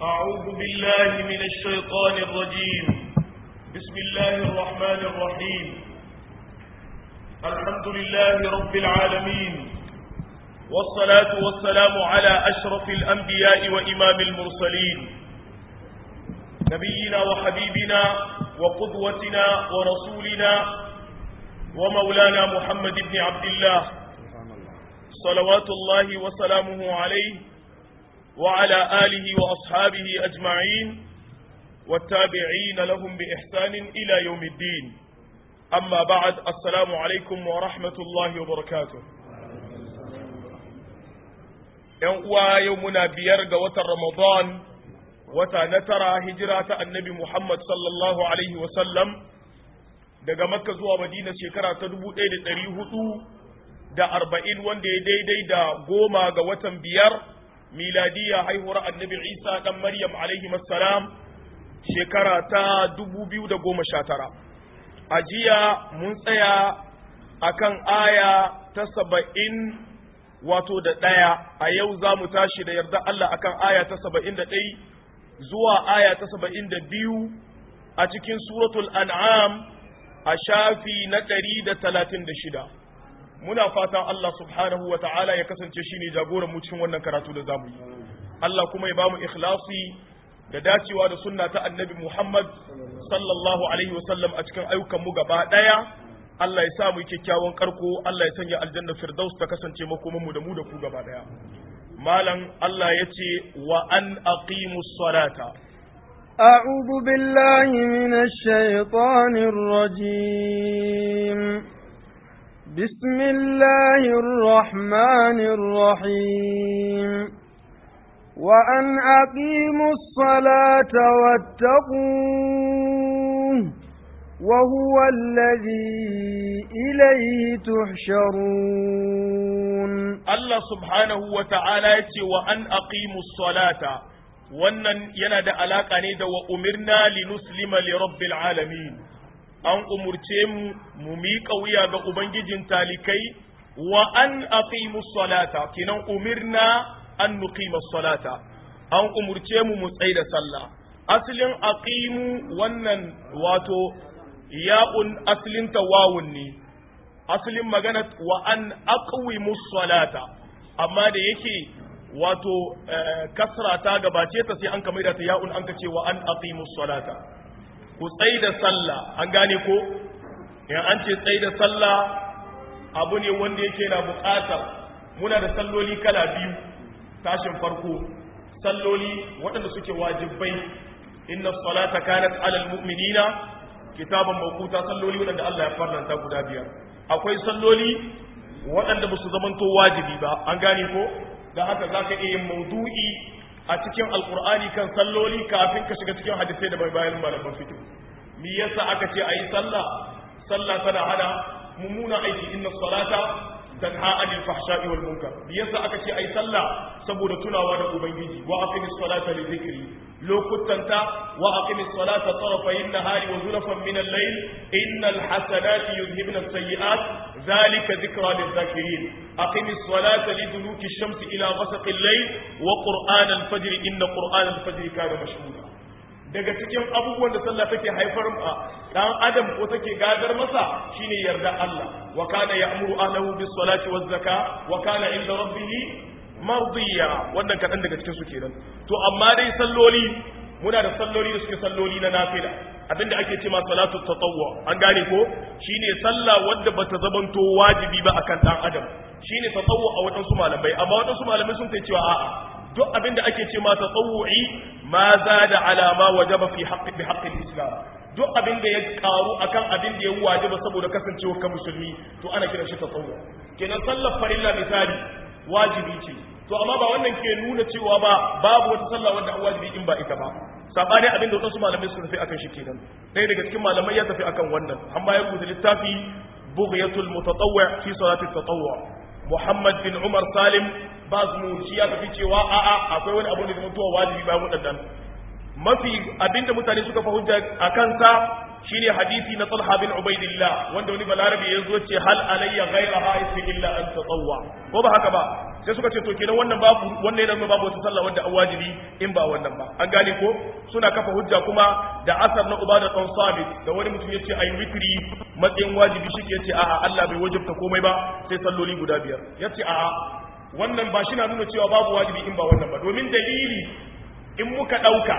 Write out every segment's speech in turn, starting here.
أعوذ بالله من الشيطان الرجيم. بسم الله الرحمن الرحيم. الحمد لله رب العالمين، والصلاة والسلام على أشرف الأنبياء وإمام المرسلين، نبينا وحبيبنا وقدوتنا ورسولنا ومولانا محمد بن عبد الله صلوات الله وسلامه عليه وعلى آله وأصحابه أجمعين والتابعين لهم بإحسان إلى يوم الدين. أما بعد، السلام عليكم ورحمة الله وبركاته. يومنا بيرغ وتر رمضان وتنترى هجرة النبي محمد صلى الله عليه وسلم daga Makka zuwa Madina shekara ta 1440 wanda ya daidai da 10 ga watan biyar miladiya haihuwar annabi Isa dan Maryam alaihi assalam shekara ta 2019. A jiya mun tsaya akan aya ta 70 wato da ɗaya, a yau za mu tashi da yarda Allah akan aya ta 71 zuwa aya ta 72 a cikin suratul an'am a shafi na 136. muna fatan Allah subhanahu wa ta'ala ya kasance shine jagoran mu cikin wannan karatu da zamu yi. Allah kuma ya bamu ikhlasi da dacewa da sunna ta annabi Muhammad sallallahu alaihi wasallam a cikin ayyukan mu gaba daya. Allah ya sa mu kyakkyawan karko, Allah ya sanya aljanna firdaus ta kasance makoman mu da mu da ku gaba daya. Malam Allah ya ce wa an aqimus salata. A'udhu billahi minash shaitanir rajim. بسم الله الرحمن الرحيم وأن أقيموا الصلاة واتقوه وهو الذي إليه تحشرون. الله سبحانه وتعالى وأن أقيموا الصلاة wannan yana da alaka ne da wa umirna linuslima li rabbil alamin. An umurce mu miƙa wuya ga Ubangijin talikai wa an aqimus salata, kinan umirna an nuqimus salata, an umurce mu tsai da sallah. Asalin aqimu wannan wato ya'un asalin tawawun ne, asalin magana wa an aqwimus salata, amma da yake wato kasra ta gabace ta sai an kamaida ta ya'un an ka ce wa an aqimus salata. Ku tsaye da sallah, an gane ko? In an ce tsaye da sallah abu ne wanda yake na buƙatar, muna da salloli kala biyu. Tashin farko salloli waɗanda suke wajibai, inna salata kanat alal mu'minina kitaban mawquta, salloli waɗanda Allah ya farlanta guda biyar. Akwai salloli waɗanda ba su zamanto wajibi ba, an gane ko? Da haka zaka iya yin maudu'i a cikin alkur'ani kan salloli kafin ka shiga cikin hadisai da bai bayan malaman fiqh. Me yasa aka ce ayi sallah? Sallah tana hana mummuna aiki, inna salata tanha anil fahsha'i wal munkar. Me yasa aka ce ayi sallah? Saboda tunawa da ubangiji. Wa aqimis salata li dhikri, lokutanta wa aqimis salata tarafayn nahari wa zulfan min al-layl innal hasanati yudhhibna as-sayyi'at dhalika dhikra lidh-dhakirin. aqimis salata liduluki ash-shamsi ila ghasaqi al-layl wa qur'an al-fajr inna qur'an al-fajr kana mashhuda. Daga cikin abubuwan da sallah take haifar dan adam ko take gadar masa shine yarda Allah. Wa kana ya'muru ahlahu bis salati waz zakah wa kana inda rabbih mardiya. Wannan kadan daga cikin su kenan. To amma dai salloli, muna da salloli da suke salloli na nafila, abinda ake cewa salatu tatawwu, an gane ko? Shine sallah wadda bata zabanto wajibi ba akan dan adam, shine tatawwu a wadansu malamai. Amma wadansu malamai sun ce cewa a'a, duk abinda ake cewa tatawwu'i ma zada ala ma wajaba fi haqqi bi haqqi al-islam, duk abinda ya karu akan abinda ya wajiba saboda kasancewa kan musulmi, to ana kiran shi tatawwu. Kenan sallar farilla misali wajibi ce, to amma ba wannan ke nuna cewa ba babu wata sallah wanda wajibi in ba ita ba. Sabani abinda wasu malamai suka tafi akan shi kenan. Ɗaya daga cikin malamai ya tafi akan wannan, amma ya rubuta littafi Bughyatul Mutatawwi' fi Salati Tatawwu. Muhammad bin Umar Salim Bazmul shi ya tafi cewa a'a akwai wani abu da mutuwa wajibi bayan wadannan. Mafi abinda mutane suka fa hujja akan sa shine hadisi na Talha bin Ubaidillah wanda wani balarabi ya zo ce hal alayya ghayraha illa an tatawwa ko ba haka ba sai suka ce to kenan wannan yana babu wata sallah wanda an wajibi in ba wannan ba an gane ko suna kafa hujja kuma da asar na Ubada dan Sabit da wani mutum yace ayi witri matsayin wajibi shike yace a'a Allah bai wajibta komai ba sai salloli guda biyar yace a'a wannan ba shi na nuna cewa babu wajibi in ba wannan ba domin dalili in muka dauka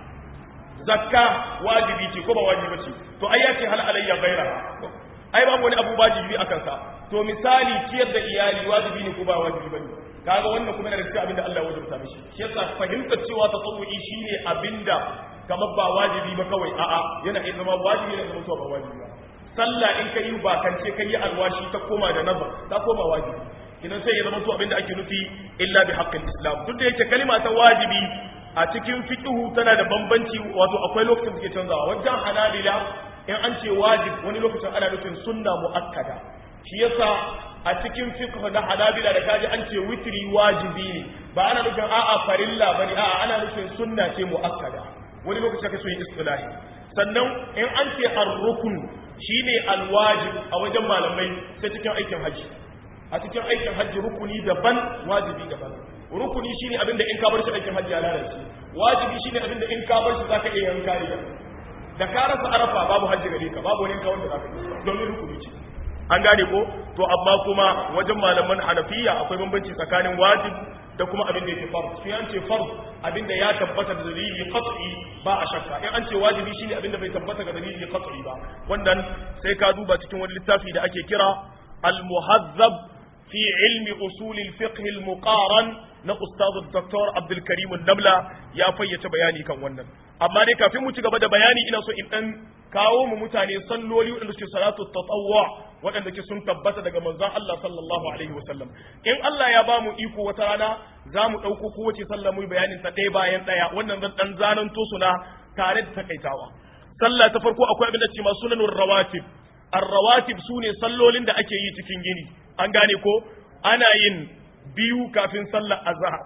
zakka wajibi ce ko ba wajibi ce to ai yace hal alayya ghaira ai babu wani abu wajibi akan sa to misali ciyar da iyali wajibi ne ko ba wajibi bane kaga wannan kuma yana da cikin abinda Allah ya wajibta mishi shi yasa fahimtar cewa tatawu'i shine abinda kamar ba wajibi ba kawai a'a yana iya zama wajibi ne kuma ba wajibi ba sallah in kai ba kance kai alwashi ta koma da nazar ta koma wajibi kidan sai ya zama to abinda ake nufi illa bi haqqil islam duk da yake kalima ta wajibi a cikin fiqhu tana da bambanci wato akwai lokacin da ke canzawa wajen hanabila in an ce wajib wani lokacin ana nufin sunna muakkada shi yasa a cikin fiqh na hanabila da kaji an ce witri wajibi ne ba ana nufin a'a farilla bane a'a ana nufin sunna ce muakkada wani lokacin ka so yin istilahi sannan in an ce ar-rukn shine al-wajib a wajen malamai sai cikin aikin haji a cikin aikin haji rukuni daban wajibi daban rukuni shine abinda in ka bar shi aikin hajji ya lalace wajibi shine abinda in ka bar shi zaka iya yanka ne da ka rasa arafa babu hajji gare ka babu wani kawai da zaka yi domin rukuni ce an gane ko to amma kuma wajen malaman hanafiya akwai bambanci tsakanin wajib da kuma abinda yake farz shi an ce farz abinda ya tabbata da dalili qat'i ba a shakka in an ce wajibi shine abinda bai tabbata ga dalili qat'i ba wannan sai ka duba cikin wani littafi da ake kira al-muhazzab fi ilmi usul al-fiqh al-muqaran na ustazu Dr. Abdul Karim Nabla ya fayyace bayani kan wannan amma dai kafin mu ci gaba da bayani ina so in dan kawo mu mutane salloli wadanda suke salatu tatawwu wadanda ke sun tabbata daga manzon Allah sallallahu alaihi wasallam in Allah ya ba mu iko wata rana za mu dauko kowace sallah mu bayanin ta ɗaya bayan ɗaya wannan zan dan zananto su na tare da takaitawa sallah ta farko akwai abin da ce masu sunanur rawatib ar-rawatib sune sallolin da ake yi cikin gini an gane ko ana yin biyu kafin sallar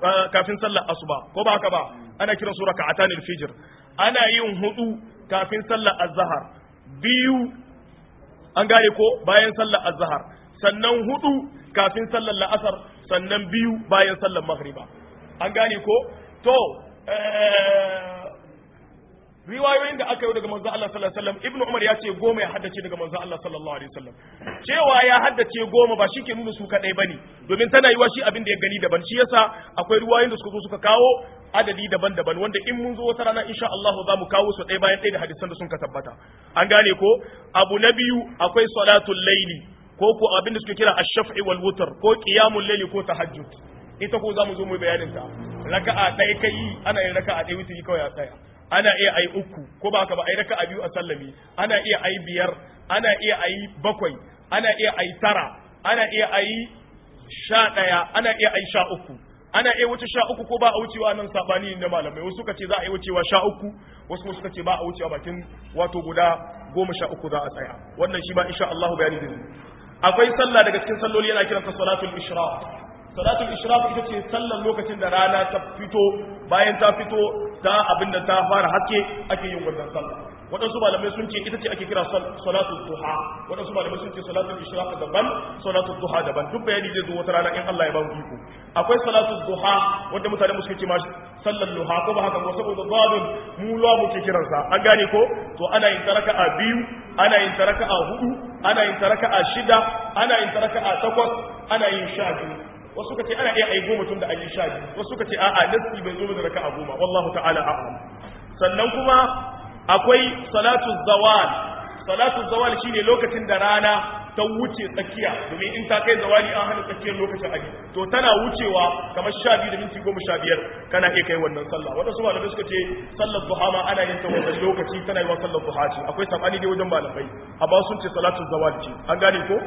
asuba ko ba haka ba ana kiran su raka'atan al-fajr ana yin hudu kafin sallar azhar biyu an gane ko bayan sallar azhar sannan hudu kafin sallar la'asar sannan biyu bayan sallar maghriba an gane ko to riwayoyin da aka yi daga manzo Allah sallallahu alaihi wasallam ibnu umar ya ce 10 ya haddace daga manzo Allah sallallahu alaihi wasallam cewa ya haddace 10 ba shi ke nuna su kadai bane domin tana yiwa shi abin da ya gani daban shi yasa akwai riwayoyin da suka zo suka kawo adadi daban-daban wanda in mun zo wata rana insha Allah za mu kawo su ɗaya bayan ɗaya da hadisan da sun ka tabbata an gane ko abu na biyu akwai salatul laili ko abin da suke kira ash-shaf'i wal wutr ko qiyamul laili ko tahajjud ita ko za mu zo mu bayanin ta raka'a ɗaya kai ana yin raka'a ɗaya witri kawai a tsaya ana iya ayi uku ko ba ka ba ayi raka'a biyu a sallami ana iya ayi biyar ana iya ayi bakwai ana iya ayi tara ana iya ayi 11 ana iya ayi 13 ana iya wuce 13 ko ba a wucewa nan sabani na malamai wasu suka ce za a yi wucewa 13 wasu suka ce ba a wucewa bakin wato guda 13 za a tsaya wannan shi ba insha Allah bayani zai akwai sallah daga cikin salloli yana kiransa salatul ishraq salatul ishraq ita ce sallar lokacin da rana ta fito bayan ta fito ta abinda ta fara haske ake yin wannan sallah waɗansu malamai sun ce ita ce ake kira salatul duha waɗansu malamai sun ce salatul ishraq daban salatul duha daban duk bayani zai zo wata rana in Allah ya ba mu iko akwai salatul duha wanda mutane musu ce ma sallar duha ko ba haka ko saboda zabin mu la muke kiransa an gane ko to ana yin taraka'a biyu ana yin taraka'a hudu ana yin taraka'a shida ana yin taraka'a takwas ana yin 12 wasu suka ce ana iya ai 10 tun da an yi 12 wasu suka ce a'a nasi bai zo da raka'a 10 wallahu ta'ala a'lam sannan kuma akwai salatu zawal shine lokacin da rana ta wuce tsakiya domin in ta kai zawali an hana tsakiyar lokacin aji to tana wucewa kamar 12 da minti 15 kana iya kai wannan sallah wadansu malamai suka ce sallar duha ma ana yin ta wannan lokaci tana yi wa sallar duha ce akwai sabani dai wajen malamai amma sun ce salatu zawal ce an gane ko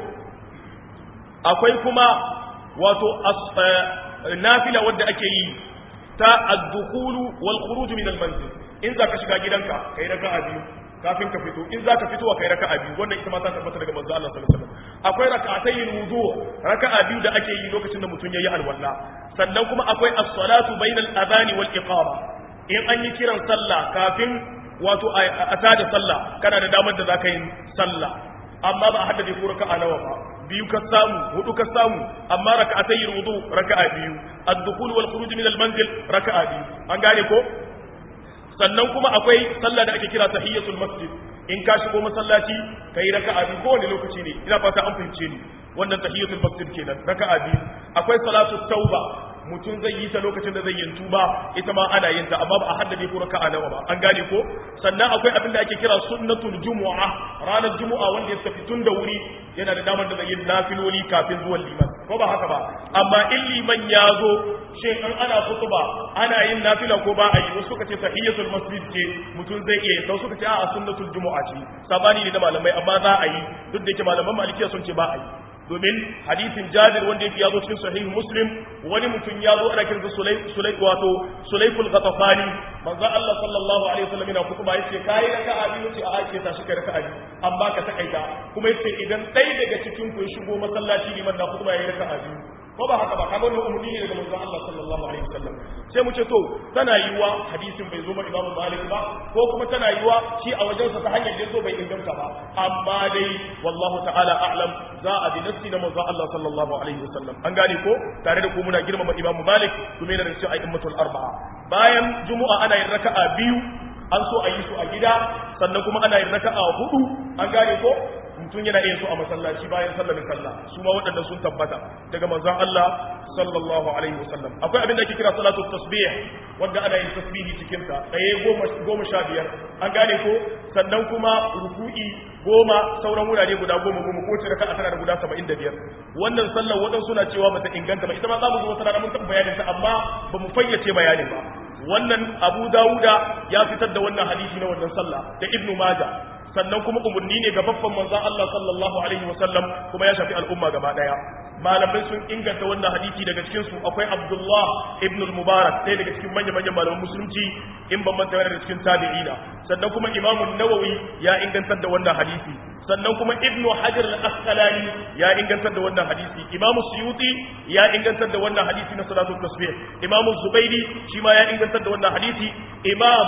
akwai kuma wato nafila wadda ake yi ta ad-dukhulu wal khuruj min al-manzil in zaka shiga gidanka kai raka'a biyu kafin ka fito in zaka fito kai raka'a biyu wannan ita ma ta tabbata daga manzo Allah sallallahu alaihi wasallam akwai raka'atayil wudu raka'a biyu da ake yi lokacin da mutum yayi alwala sannan kuma akwai as-salatu bainal adhan wal iqama in an yi kiran sallah kafin wato a tada sallah kana da damar da zaka yi sallah amma ba a haddade ko raka'a nawa ba biyu ka samu hudu ka samu amma raka'atay wudu raka'a biyu ad-dukhul wal khuruj min al-manzil raka'a biyu an gane ko sannan kuma akwai sallah da ake kira tahiyatul masjid in ka shigo masallaci kai raka'a biyu kowane lokaci ne ina fata an fahimce ni wannan tahiyatul masjid kenan raka'a biyu akwai salatu tauba mutum zai yi ta lokacin da zai yin tuba ita ma ana yin ta amma ba a haddade ko raka'a nawa ba an gane ko sannan akwai abin da ake kira sunnatul jumu'a ranar jumu'a wanda ya tafi tun da wuri yana da damar da zai yi nafiloli kafin zuwan liman ko ba haka ba amma in liman ya zo shin an ana khutba ana yin nafila ko ba a yi wasu suka ce tahiyatul masjid ce mutum zai iya yi suka ce a sunnatul jumu'a ce sabani ne da malamai amma za a yi duk da yake malaman malikiya sun ce ba a yi domin hadisin Jabir wanda yake yazo cikin sahih Muslim wani mutum ya zo ana kiransa Sulaykul Ghatafani manzo Allah sallallahu alaihi wasallam yana kutuba yace kai raka'a biyu ce a ake tashi kai raka'a biyu amma ka takaita kuma yace idan dai daga cikin ku ya shigo masallaci liman da kutuba yayi raka'a biyu ko ba haka ba kamar wannan umurni ne daga manzo Allah sallallahu alaihi wasallam sai mu ce to tana yiwa hadisin bai zo ma Imam Malik ba ko kuma tana yiwa shi a wajensa ta hanyar da zo bai inganta ba amma dai wallahu ta'ala a'lam za a bi nafsi na manzo Allah sallallahu alaihi wasallam an gane ko tare da ku muna girmama Imam Malik kuma yana da cikin a'immatul arba'a bayan jumu'a ana yin raka'a biyu an so a yi su a gida sannan kuma ana yin raka'a hudu an gane ko mutum yana iya so a masallaci bayan sallar sallah su ma waɗanda sun tabbata daga manzon Allah sallallahu alaihi wasallam akwai abin da ake kira salatu tasbih wanda ana yin tasbihi cikin ta tsaye 15 an gane ko sannan kuma ruku'i 10 sauran wurare guda 10 ko ce raka'a tana da guda 75 wannan sallar waɗansu suna cewa bata inganta ba ita ma za mu zo wata rana mun tabbata bayanin ta amma ba mu fayyace bayanin ba wannan Abu Dawuda ya fitar da wannan hadisi na wannan sallah da Ibn Majah sannan kuma umarni ne ga babban manzon Allah sallallahu alaihi wasallam kuma ya shafi al'umma gaba daya malamai sun inganta wannan hadisi daga cikin su akwai Abdullah ibn al-Mubarak ɗaya daga cikin manyan malaman musulunci in ban manta daga cikin tabi'ina sannan kuma Imam an-Nawawi ya ingantar da wannan hadisi sannan kuma Ibn Hajar al-Asqalani ya ingantar da wannan hadisi Imam Suyuti ya ingantar da wannan hadisi na salatul tasbih Imam Zubairi shi ma ya ingantar da wannan hadisi Imam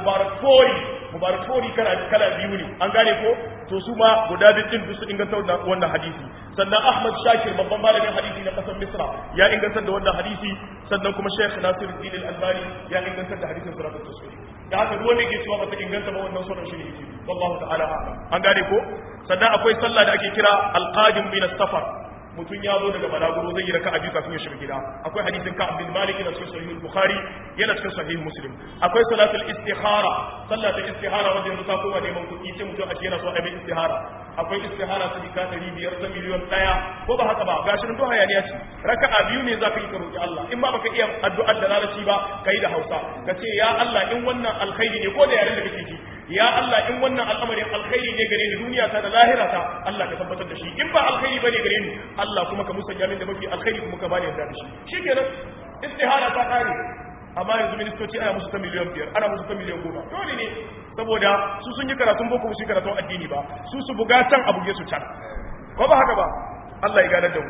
al-Mubarakfuri kala biyu ne an gane ko to su ma guda biyu duk su ingantar da wannan hadisi sannan Ahmad Shakir babban malamin hadisi na kasar Misra ya ingantar da wannan hadisi sannan kuma Sheikh Nasiruddin Al-Albani ya ingantar da hadisin salatul tasbih da haka duk wanda yake cewa ba ta inganta ba wannan sunan shi ne yake wallahu ta'ala a'lam an gane ko sannan akwai sallah da ake kira al-qadim min as-safar mutum ya zo daga balaguro zai yi raka'a biyu kafin ya shiga gida akwai hadisin Ka'ab bin Malik yana cikin sahih Bukhari yana cikin sahih Muslim akwai salatul istikhara sallatul istihara wanda yanzu ta koma neman kuɗi sai mutum a ce yana so a yi istihara akwai istihara ta dika 500 ta miliyon 1 ko ba haka ba gashi nan to hayaniya ce raka'a biyu ne zaka yi ka roki Allah in ba baka iya addu'ar da lalaci ba kai da Hausa ka ce ya Allah in wannan alkhairi ne ko da yaren da kake ji ya Allah in wannan al'amarin alkhairi ne gare ni duniya ta da lahira ta Allah ka tabbatar da shi in ba alkhairi bane gare ni Allah kuma ka musanya min da mafi alkhairi kuma ka bani yarda da shi shikenan istihara ta kare amma yanzu ministoci ana musu ta miliyan 5 ana musu ta miliyan 10 dole ne saboda su sun yi karatun boko su yi karatun addini ba su buga can a buge su can ko ba haka ba Allah ya gane da mu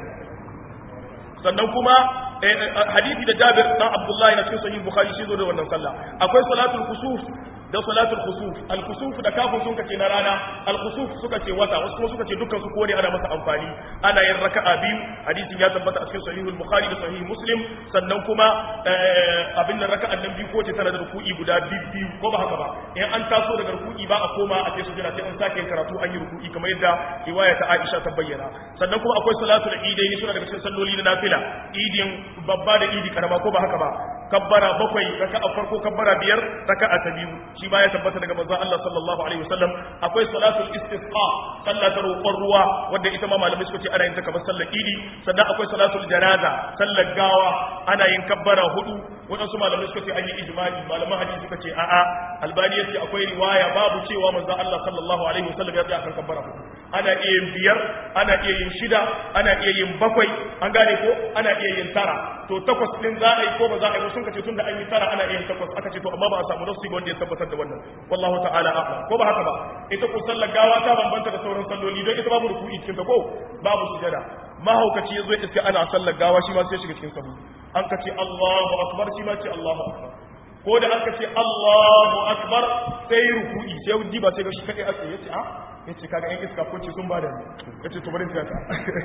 sannan kuma hadisi da Jabir dan Abdullah na cikin sahih Bukhari shi zo da wannan sallah akwai salatul kusuf da salatul khusuf al-khusuf da kafin sun kace na rana al-khusuf suka ce wata wasu kuma suka ce dukkan su kone ana masa amfani ana yin raka'a biyu hadisin ya tabbata a cikin sahih al-bukhari da sahih muslim sannan kuma abin da raka'an nan biyu ko ce tana da ruku'i guda biyu ko ba haka ba in an taso daga ruku'i ba a koma a ce su jira sai an sake karatu an yi ruku'i kamar yadda riwaya ta Aisha ta bayyana sannan kuma akwai salatul idaini suna daga cikin salloli na nafila idin babba da idi karama ko ba haka ba kabbara 7 raka'a farko kabbara 5 raka'a ta biyu shi ba ya tabbata daga manzon Allah sallallahu alaihi wasallam akwai salatul istisqa sallar roƙon ruwa wanda ita ma malamai suka ce ana yin ta kamar sallar idi sannan akwai salatul janaza sallar gawa ana yin kabbara 4 wadansu malamai suka ce an yi ijma'i malaman hadisi suka ce a'a albani yace akwai riwaya babu cewa manzon Allah sallallahu alaihi wasallam ya tsaya kan kabbara 4 ana iya yin 5 ana iya yin 6 ana iya yin 7 an gane ko ana iya yin 9 to 8 din za a yi ko ba za a yi sun kace tunda an yi 9 ana iya yin 8 aka ce to amma ba a samu nafsi ba wanda ya tabbatar da wannan wallahu ta'ala a'lam ko ba haka ba ita ko sallar gawa ta bambanta da sauran salloli don ita babu ruku'i cikin ta ko babu sujada mahaukaci yazo iska ana sallar gawa shi ma sai shiga cikin sabu an kace Allahu akbar shi ma ce Allahu akbar ko da aka ce Allahu akbar sai ruku'i sai wudi ba sai ga shi kadai aka yace a yace kaga yan iska kunci sun bada ni yace to bari ta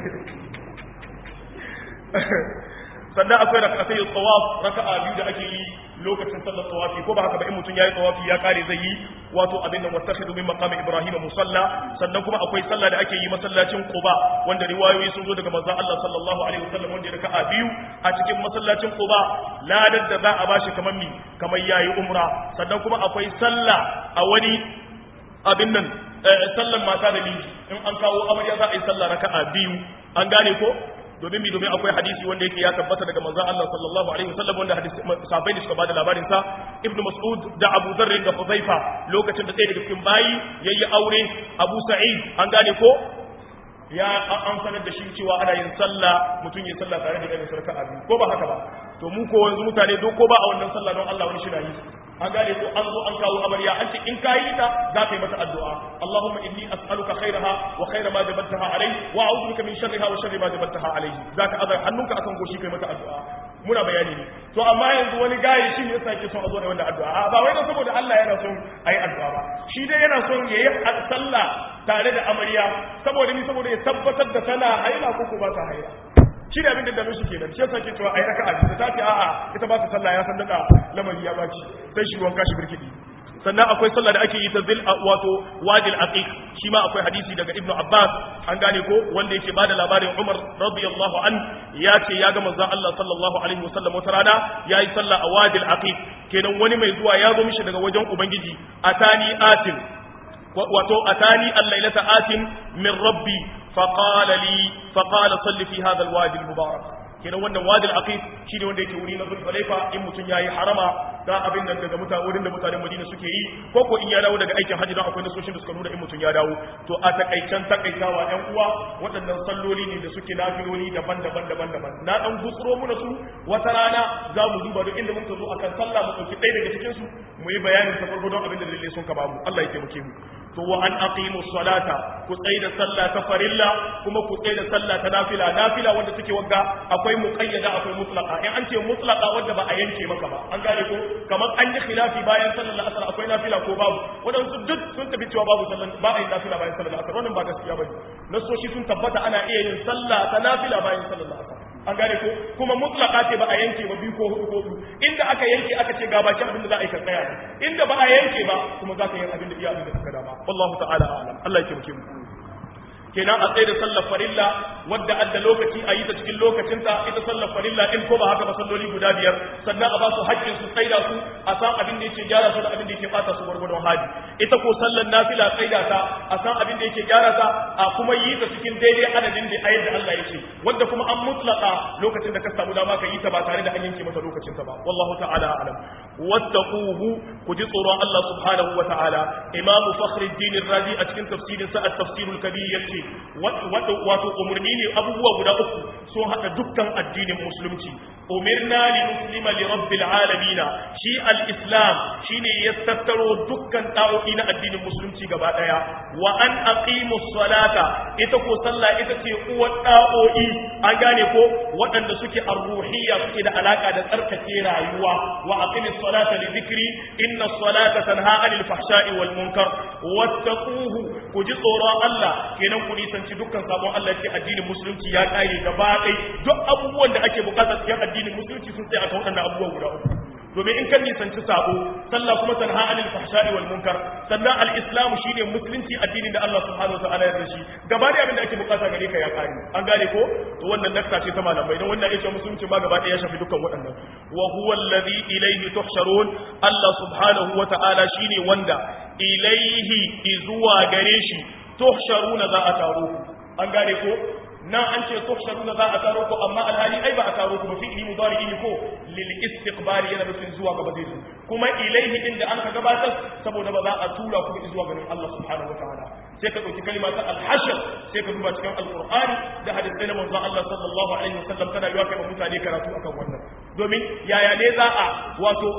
sannan akwai rak'atay tawaf raka'a biyu da ake yi lokacin sallar tawafi ko ba haka ba in mutum yayi tawafi ya kare zai yi wato abin nan wattakhidu min maqami ibrahim musalla sannan kuma akwai sallah da ake yi masallacin quba wanda riwayoyi sun zo daga manzon Allah sallallahu alaihi wasallam wanda raka'a biyu a cikin masallacin quba ladar da za a bashi kamar yayi umra sannan kuma akwai sallah a wani abin nan sallan mata da miji in an kawo amarya za a yi sallah raka'a biyu an gane ko domin akwai hadisi wanda yake ya tabbata daga manzon Allah sallallahu alaihi wasallam wanda hadisi sahabbai ne suka bada labarin sa Ibn Mas'ud da Abu Dharr da Hudhaifa lokacin da ɗaya daga cikin bayi yayi aure Abu Sa'id an gane ko ya an sanar da shi cewa ana yin sallah mutum ya sallah tare da irin raka'a biyu ko ba haka ba to mu ko yanzu mutane ko ba a wannan sallah don Allah wani shi na yi an gane ko an zo an kawo amarya an ce in ka yi ta za ka yi mata addu'a Allahumma inni as'aluka khairaha wa khaira ma jabaltaha alayhi wa a'udhu bika min sharriha wa sharri ma jabaltaha alayhi zaka azar hannunka akan goshi kai mata addu'a muna bayani ne to amma yanzu wani gayi shi ne yasa yake son a zo da wannan addu'a ba wai dan saboda Allah yana son ayi addu'a ba shi dai yana son yayi sallah tare da amarya saboda ya tabbatar da tana haila ko ba ta haila shi da abin da dano shi kenan shi yasa ke cewa ai raka'a da ta ce a'a ita ba ta sallah ya san da lamari ya baci sai shi wanka shi birkidi sannan akwai sallah da ake yi ta zil wato wadil aqiq shi ma akwai hadisi daga ibnu abbas an gane ko wanda yake bada labarin umar radiyallahu an ya ce ya ga manzon Allah sallallahu alaihi wasallam wata rana yayi sallah a wadil aqiq kenan wani mai zuwa ya zo mishi daga wajen ubangiji atani atin wato atani al-lailata atin min rabbi faqala salli fi hadha al-wadi al-mubarak kenan wannan wadi al-aqiq shine wanda yake wuri na Zulfalaifa in mutun yayi harama da abin nan daga wurin da mutanen Madina suke yi ko ko in ya dawo daga aikin haji don akwai nasoshin da suka nuna in mutun ya dawo to a takaitawa ɗan uwa waɗannan salloli ne da suke nafiloli daban-daban na dan gutsuro mu da su wata rana za mu duba duk inda muka zo akan sallah mu dauki ɗaya daga cikin su mu yi bayanin ta farko don abin da lalle sun ka bamu Allah ya taimake mu to wa an aqimu salata ku tsaida sallah ta farilla kuma ku tsaida sallah ta nafila wanda take wagga akwai muqayyada akwai mutlaqa in an ce mutlaqa wanda ba a yanke maka ba an gane ko kamar an yi khilafi bayan sallar asar akwai nafila ko babu wadansu duk sun tafi cewa babu sallar ba a yi nafila bayan sallar asar wannan ba gaskiya bane nasoshi sun tabbata ana iya yin sallah ta nafila bayan sallar asar an gane ko kuma mutlaqa ce ba a yanke ba biyu ko hudu ko hudu inda aka yanke aka ce ga baki abin da za a yi ka tsaya inda ba a yanke ba kuma za ka yi abin da iya abin da ka dama wallahu ta'ala a'lam Allah ya taimake mu kenan a tsaye da sallar farilla wadda adda lokaci a yi ta cikin lokacinta ita sallar farilla in ko ba haka ba salloli guda biyar sannan a ba su haƙƙin su tsaida su a san abin da yake gyara su da abin da yake bata su gwargwadon hali ita ko sallar nafila tsaida ta a san abin da yake gyara ta a kuma yi ta cikin daidai adadin da ayar da Allah yake wanda kuma an mutlaka lokacin da ka samu dama ka yi ta ba tare da an yanke mata lokacin ta ba wallahu ta'ala alam wattaquhu ku ji tsoron Allah subhanahu wa ta'ala imam fakhruddin ar-razi a cikin tafsirin sa at-tafsirul kabir yace wato umarni ne abubuwa guda uku sun hada dukkan addinin musulunci umirna li muslima li rabbil alamin shi al-islam shine ya tattaro dukkan da'o'i na addinin musulunci gaba daya wa an aqimus salata ita ko sallah ita ce uwar da'o'i an gane ko waɗanda suke ar-ruhiyya suke da alaka da tsarkake rayuwa wa aqimis salata li dhikri inna as-salata tanha 'anil fahsha'i wal munkar wattaquhu ku ji tsoron Allah kenan ku nisanci dukkan sabon Allah ce addinin musulunci ya kare gaba ɗaya duk abubuwan da ake bukata cikin addinin musulunci sun tsaya akan waɗannan abubuwa guda uku domin in kan nisanci sabo sallah kuma tanha anil fahsha'i wal munkar sannan al-islam shine musulunci addinin da Allah subhanahu wa ta'ala ya rashi gaba ɗaya abin da ake bukata gare ka ya kare an gane ko to wannan nakta ce ta malamai dan wannan yake musulunci ma gaba ɗaya ya shafi dukkan waɗannan wa huwa alladhi ilayhi tuhsharun Allah subhanahu wa ta'ala shine wanda ilayhi izuwa gare shi tuhsharuna za a taro an gane ko nan an ce tuhsharuna za a taro ko amma alhali ai ba a taro ku ba fi'li mudari ne ko lil istiqbali yana nufin zuwa gaba zai kuma ilaihi inda an ka gabatar saboda ba za a tura ku zuwa ganin Allah subhanahu wataala sai ka dauki kalma ta al-hashr sai ka duba cikin alqur'ani da hadisi na manzon Allah sallallahu alaihi wasallam kana yiwa kai mutane karatu akan wannan domin yaya ne za a wato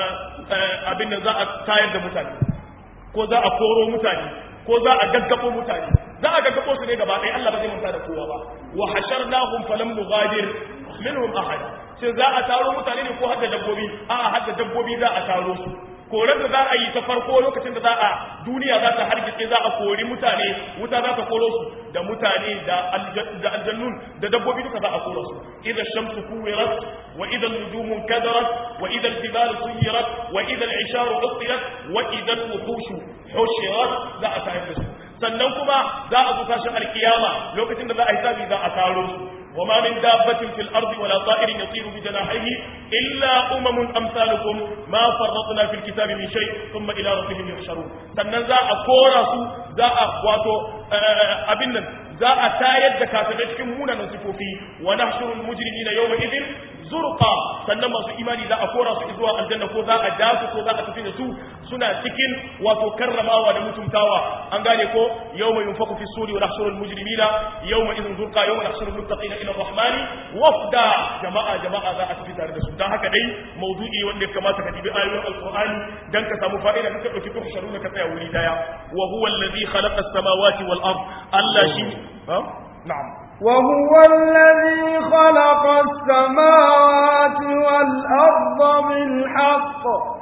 abin da za a tayar da mutane ko za a koro mutane ko za a gaggabo mutane za a gaggabo su ne gaba ɗaya Allah ba zai manta da kowa ba wa hasharnahum falam nughadir minhum ahad sai za a taro mutane ne ko hadda dabbobi a'a hadda dabbobi za a taro su korar da za a yi ta farko lokacin da za a duniya za ta hargitse za a kori mutane wuta za ta koro su da mutane da aljannun da dabbobi duka za a koro su idza shamsu kuwirat wa idza nujumu kadarat wa idza aljibalu suyirat wa idza al'isharu ustirat wa idza alwuhushu hushirat za a tayar da su sannan kuma za a zo tashin alkiyama lokacin da za a yi sabi za a taro su وما من دابة في الأرض ولا طائر يطير بجناحيه إلا أمثالكم ما فرطنا في الكتاب من شيء ثم إلى ربهم يحشرون sannan za a kora su za a wato abin nan za a tayar da kafirai cikin munanan sifofi wa nahshurul mujrimina yawma idin zurqa sannan masu imani za a kora su zuwa aljanna ko za a ja su ko za a tafi da su suna cikin wato karramawa da mutuntawa an gane ko yawma yunfaku fi suri wa nahshurul mujrimina yawma idin zurqa yawma nahshurul muttaqina ila rahmani wafda jama'a za a tafi tare da su dan haka dai mawdu'i wanda ya kamata ka dibi ayoyin alqur'ani dan ka samu fa'ida ka dauki tuhsharuna ka tsaya wuri daya wa huwa alladhi khalaqa as-samawati wal ard Allah shi na'am وهو الذي خلق السماوات والأرض بالحق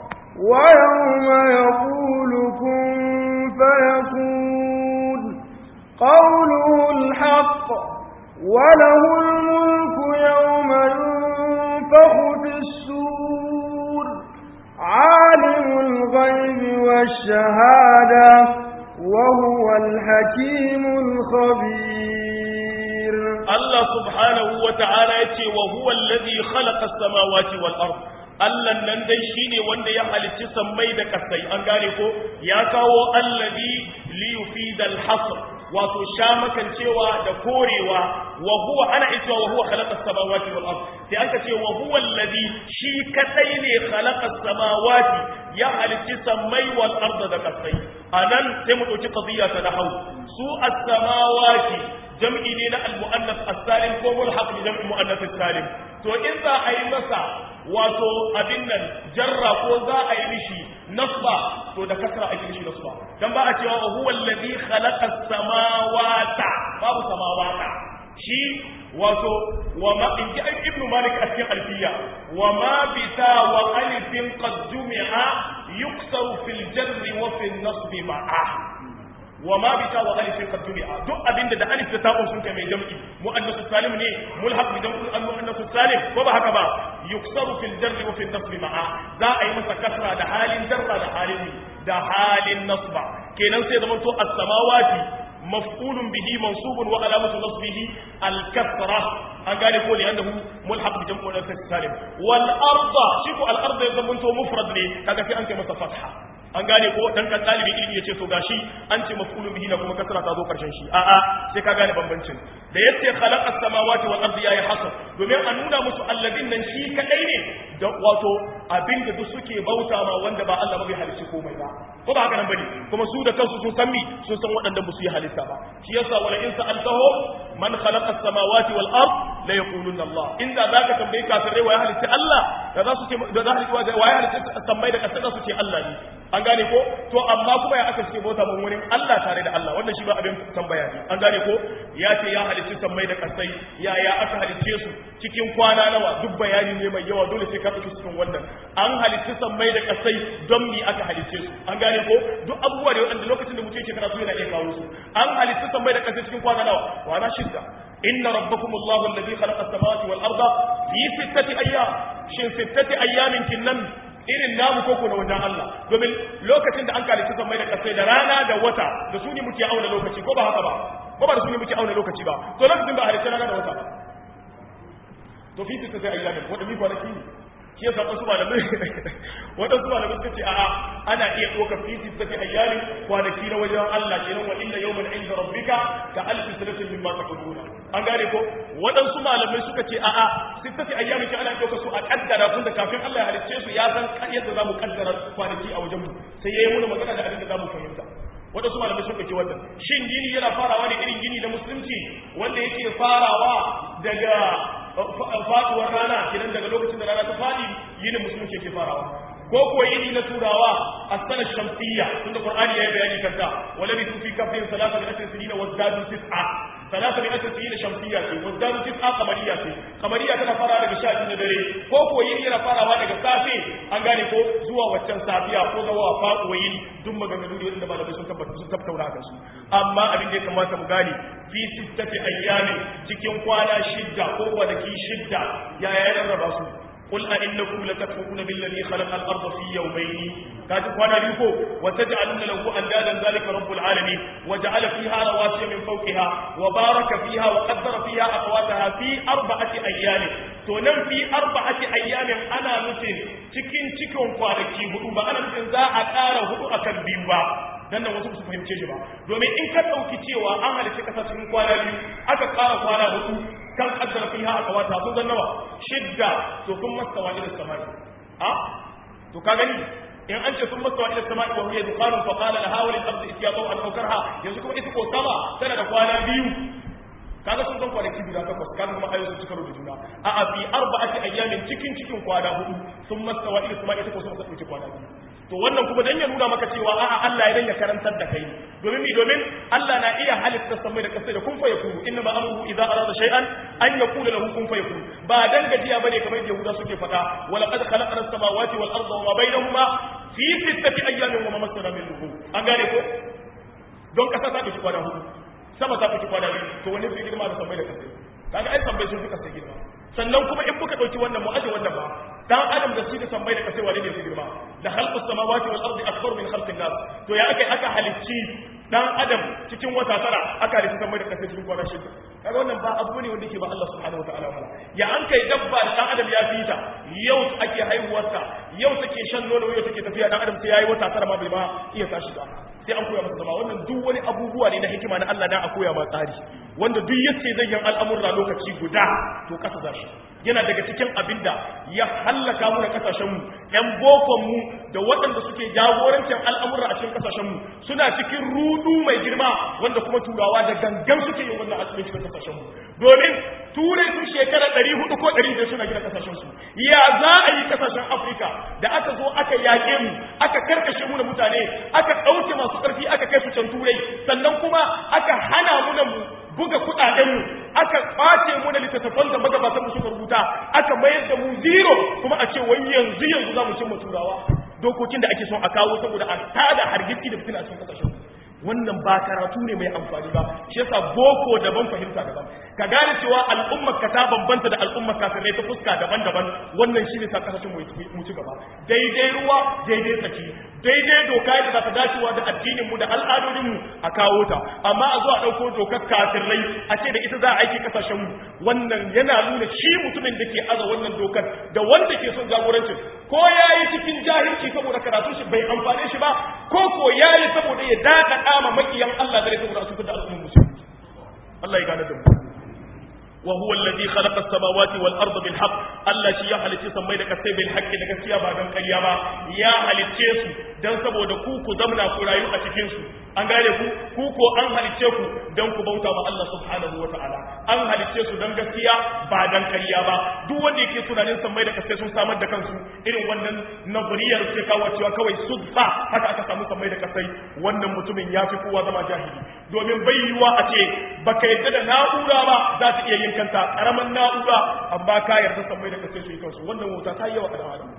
ويوم يقول كن فيكون قوله الحق وله الملك يوم ينفخ في السور عالم الغيب والشهادة وهو الحكيم الخبير Allah subhanahu wa ta'ala ya ce wa huwa alladhi khalaqa as-samawati wal ard Allah nan dai shine wanda ya halicci sammai da kasai an gane ko ya kawo alladhi li yufida al-hasr wato shamakan cewa da korewa wa huwa ana ita wa huwa khalaqa as-samawati wal ard sai aka ce wa huwa alladhi shi kadai ne khalaqa as-samawati ya halicci sammai wal ard da kasai anan sai mu dauki qadiya ta nahwu su as-samawati jam'i ne na al-mu'annas as-salim ko mulhaq bi jam'i mu'annas as-salim to in za a yi masa wato abin nan jarra ko za a yi mishi nasba to da kasra ake mishi nasba dan ba a cewa huwa alladhi khalaqa as-samawata babu samawata shi wato wa ma in ji ibnu malik a cikin alfiya wa ma bita wa alifin qad jumi'a yuksaru fil jarri wa fil nasbi ma'a wa ma bita wa alifin qad jumi'a duk abinda da alif da ta'un sun kai mai jam'i muannas salim ne mulhaq bi jam'i muannas salim ko ba haka ba yuksaru fil jarri wa fil nasbi ma'a za a yi masa kasra da halin jarra da halin nasba kenan sai zaman to as-samawati maf'ulun bihi mansubun wa alamatu nasbihi al-kasra an gane ko ne annahu mulhaq bi jam'i muannas salim wal arda shi ko al arda zaman to mufrad ne kaga sai an kai masa fatha an gane ko dan kan dalibi ilimi yace to gashi an ce maf'ulun bihi na kuma kasra ta zo karshen shi a'a sai ka gane bambancin da yace khalaqa as-samawati wal ardi yayi hasab domin a nuna musu alladin nan shi kadai ne da wato abinda duk suke bauta ma wanda ba Allah ba bai halicci komai ba ko ba haka nan bane kuma su da kansu sun san sun san waɗannan ba su yi halitta ba shi yasa wala in sa'altahu man khalaqa as-samawati wal ard la yaquluna Allah inda zaka tambaye kafirai wa ya halitta Allah da za su ce da za wa ya halitta sammai da kasai su ce Allah ne an gane ko to amma kuma ya aka ce bauta mun wurin Allah tare da Allah wannan shi ba abin tambaya ne an gane ko ya ce ya halicci sammai da kasai ya aka halicce su cikin kwana nawa duk bayani ne mai yawa dole sai ka dauki cikin wannan an halicci sammai da kasai don mi aka halicce su an gane ko duk abubuwa da wanda lokacin da mutum yake karatu yana iya kawo su an halicci sammai da kasai cikin kwana nawa kwana shidda inna rabbakumullahu alladhi khalaqa as-samawati wal arda fi sittati ayyam shin sittati ayyamin kinnan irin namu koko na wajen Allah domin lokacin da an kalici sammai da kasai da rana da wata da su ne muke auna lokaci ko ba haka ba ko ba da su ne muke auna lokaci ba to lokacin ba halicci rana da wata ba to fi ta sai ayyamin wanda mi kwanaki ne shi yasa wasu malamai suka ce a'a ana iya ɗaukar fi sittati ayyamin kwanaki na wajen Allah kenan wa inna yawman inda rabbika ka alfi sanatin mimma ta'uduna an gane ko waɗansu malamai suka ce a'a sittati ayyamin ke ana ɗaukar su a kaddara tun da kafin Allah ya halicce su ya san yadda za mu kaddara kwanaki a wajen mu sai ya yi muna magana da abin da za mu fahimta waɗansu malamai sun ɗauki wannan shin gini yana farawa da irin gini na musulunci wanda yake farawa daga faduwar rana kidan daga lokacin da rana ta fadi yinin musulunci ke farawa ko kuwa yini na turawa a sanar shamsiyya tunda qur'ani ya yi bayani kanta wala bi fi kafin salatu da asrin sinina wazdadu tis'a 300 sinin shamsiyya ce wazdadu tis'a qamariyya ce qamariyya tana fara daga 12 na dare ko ko yini yana farawa daga safe an gane ko zuwa waccan safiya ko ga wa faɗuwa yini duk maganganu ne wanda malamai sun tattauna kan su amma abin da ya kamata mu gane fi sittati ayyamin cikin kwana shidda ko kwanaki shidda yaya ya rarraba su قل أئنكم لتكفرون بالذي خلق الأرض في يومين كاتب وانا بيكو وتجعلون له أندادا ذلك رب العالمين وجعل فيها رواسي من فوقها وبارك فيها وقدر فيها أقواتها في 4 أيام تنم في 4 أيام أنا نتن تكين kwanaki hudu ba ana nufin za a ƙara hudu akan biyu ba dan nan wasu su fahimce shi ba domin in ka dauki cewa an halice kasa cikin kwana biyu aka ƙara kwana hudu kan kaddara fiha akawata sun zan nawa shidda to kun mastawa ila samai to ka gani in an ce sun mastawa ila samai wa hiya duqanun fa qala laha wa lil ardi itiya taw'an aw karha yanzu kuma ita ko sama tana da kwana biyu kaga sun san kwanaki guda takwas kaga kuma ayoyi suka rubuta juna a fi 4 ayyamin cikin kwana hudu sun mastawa ila samai ita ko sun dauki kwana biyu to wannan kuma dan ya nuna maka cewa a'a Allah ya dan ya karantar da kai domin Allah na iya halitta samai da kasai da kun fa yakunu inna ma amruhu idza arada shay'an an yaqula lahu kun fa yakun ba dan gajiya bane kamar yadda Yahuda suke faɗa wala qad khalaqna as-samawati wal arda wa ma bainahuma fi 6 ayyamin wa ma massana min lughub an gane ko don kasa ta dauki kwana hudu sama ta dauki kwana biyu to wani sai girma da samai da kasai kaga ai samai sun fi kasai girma sannan kuma in muka dauki wannan mu aje wannan ba dan adam da shi da samai da kasai wane ne su girma da khalqus samawati wal ardi akbar min khalqin nas to ya aka halicci dan adam cikin wata tara aka halicci samai da kasai cikin kwana shida kaga wannan ba abu ne wanda yake ba Allah subhanahu wataala ba ya an kai dabba da dan adam ya fita yau ake haihuwarta yau take shan nono yau take tafiya dan adam sai yayi wata tara ma bai ma iya tashi ba sai an koya masa zama wannan duk wani abubuwa ne na hikima na Allah dan a koya ma tsari wanda duk yace zai yin al'amurra lokaci guda to kasa zashi yana daga cikin abinda ya hallaka mu da kasashen mu yan bokon mu da waɗanda suke jagorancin al'amurra a cikin kasashen mu suna cikin rudu mai girma wanda kuma turawa da gangan suke yin wannan asibi cikin kasashen mu domin turai sun shekara 400 ko 500 suna gina kasashen su ya za a yi kasashen Afirka da aka zo aka yake mu aka karkashe mu da mutane aka dauke masu karfi aka kai su can turai sannan kuma aka hana mu da mu buga kudadenmu aka kwace mu da littattafan da magabatan mu suka rubuta aka mayar da mu zero kuma a ce wai yanzu za mu cimma turawa dokokin da ake son a kawo saboda a tada hargitsi da fitina a cikin kasashen wannan ba karatu ne mai amfani ba shi yasa boko daban fahimta daban ka gane cewa al'ummar ka ta bambanta da al'ummar kafirai ta fuska daban-daban wannan shine sa kasashen mu ci gaba daidai ruwa daidai tsaki daidai doka da za ta dacewa da addinin mu da al'adodin mu a kawo ta amma a zo a dauko dokar kafirai a ce da ita za a aiki kasashen mu wannan yana nuna shi mutumin da ke aza wannan dokar da wanda ke son jagorancin ko yayi cikin jahilci saboda karatu shi bai amfane shi ba ko yayi saboda ya dada kama makiyan Allah da saboda su da al'ummar musulmi Allah ya gane da mu وهو الذي خلق السماوات والارض بالحق الله shi ya halice sammai da kasai bil haqqi da gaskiya ba dan ƙarya ba ya halice su dan saboda ku zamna ku rayu a cikin su an gane ku ko an halice ku dan ku bauta ma Allah subhanahu wataala an halice su dan gaskiya ba dan ƙarya ba duk wanda yake tunanin sammai da kasai sun samar da kansu irin wannan nazariyar ce kawo cewa kawai sudfa haka aka samu sammai da kasai wannan mutumin ya fi kowa zama jahili domin bai yiwa a ce baka yadda da na'ura ba za ta iya yin kanta karaman na'ura amma ka yarda sammai da kasai su yi kansu wannan wuta ta yi yawa da adam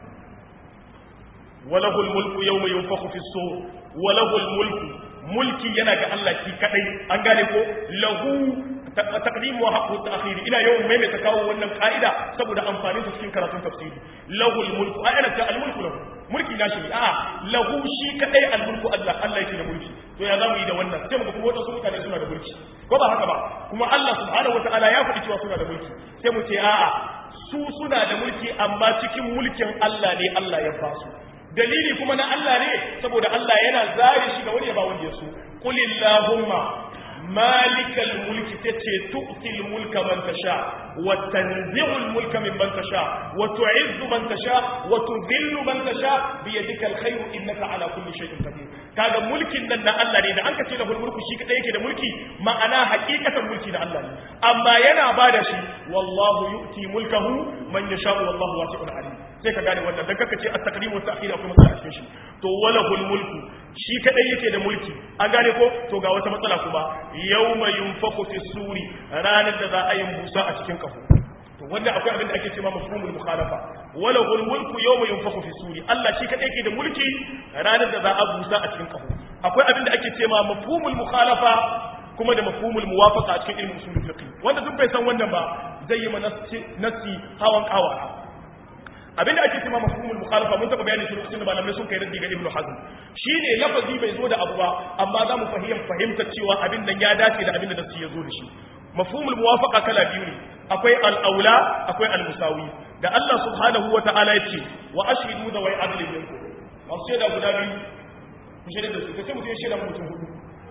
walahul mulku yawma yunfakhu fi sur walahul mulku mulki yana ga Allah shi kadai an gane ko lahu taqdim wa haqqu ta'khir ina yawan mai ta kawo wannan kaida saboda amfanin ta cikin karatun tafsiri lahul mulku ayana ta al mulku lahu mulki nashi ne a'a lahu shi kadai al mulku Allah yake da mulki to ya zamu yi da wannan sai mu kuma wadansu mutane suna da mulki ko ba haka ba kuma Allah subhanahu wataala ya faɗi cewa suna da mulki sai mu ce a'a su suna da mulki amma cikin mulkin Allah ne Allah ya ba su dalili kuma na Allah ne saboda Allah yana zare shi ga wani ya ba wanda ya so qulillahumma malikal mulki tace tu'til mulka man tasha wa tanzi'ul mulka mimman tasha wa tu'izzu man tasha wa tudhillu man tasha bi yadika alkhayr innaka ala kulli shay'in qadir kaga mulkin nan na Allah ne da an kace lahul mulku shi kadai yake da mulki ma'ana hakikatan mulki na Allah ne amma yana bada shi wallahu yu'ti mulkahu man yasha wallahu wasi'un alim sai ka gane wannan dan kaka ce at-taqdim wa at-ta'khir akwai matsala a cikin shi to walahul mulku shi kadai yake da mulki an gane ko to ga wata matsala kuma yawma yunfaku fi suri ranar da za a yi busa a cikin kafo to wanda akwai abin da ake cewa mafhumul mukhalafa wala hul mulku yawma yunfaku fi suri Allah shi kadai yake da mulki ranar da za a busa a cikin kafo akwai abin da ake cewa mafhumul mukhalafa kuma da mafhumul muwafaqa a cikin ilmin usul fiqh wanda duk bai san wannan ba zai yi nasi hawan kawara abinda ake cewa mafhumul mukhalafa mun taba bayani shi lokacin da malamai sun kai raddi ga Ibn Hazm shine lafazi bai zo da abu ba amma za mu fahimta cewa abin nan ya dace da abin da nasi ya zo da shi mafhumul muwafaqa kala biyu ne akwai al-aula akwai al-musawi da Allah subhanahu wa ta'ala yace wa ashhidu da wai adlin minkum masu shaida guda biyu ku shaida da su kace mutum ya shaida mutum hudu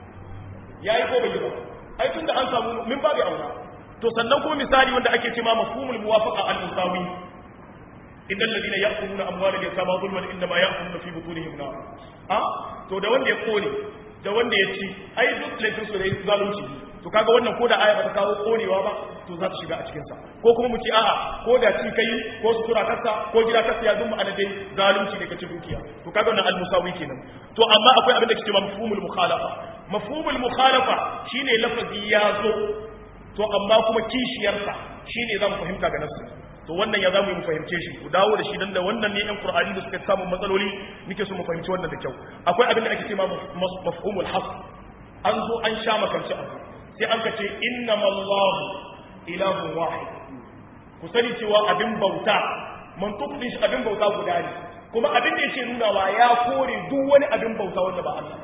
yayi ko bai yi ba ai tunda an samu min babu aula to sannan kuma misali wanda ake cewa mafhumul muwafaqa al-musawi innal ladina ya'kuluna amwala al-yatama zulman inma ya'kuluna fi butunihim nar to da wanda ya kone da wanda ya ci ai duk laifin su da zalunci to kaga wannan ko da aya ba ta kawo korewa ba to za ta shiga a cikin sa ko kuma mu ci a'a ko da ci kai ko sutura kasa ko gida kasa ya zumma anadai zalunci ne kace dukiya to kaga wannan al-musawi kenan to amma akwai abin da ke cewa mafhumul mukhalafa mafhumul mukhalafa shine lafazi ya zo to amma kuma kishiyarsa shine zamu fahimta ga nasu to wannan ya zamu yi mu fahimce shi ku dawo da shi dan da wannan ne ɗan Qur'ani da suka samu matsaloli nake so mu fahimci wannan da kyau akwai abin da ake cewa mafhumul hasb an zo an sha makanci abu sai an kace innamallahu ilahun wahid ku sani cewa abin bauta mantuq din shi abin bauta guda ne kuma abin da yake nunawa ya kore duk wani abin bauta wanda ba Allah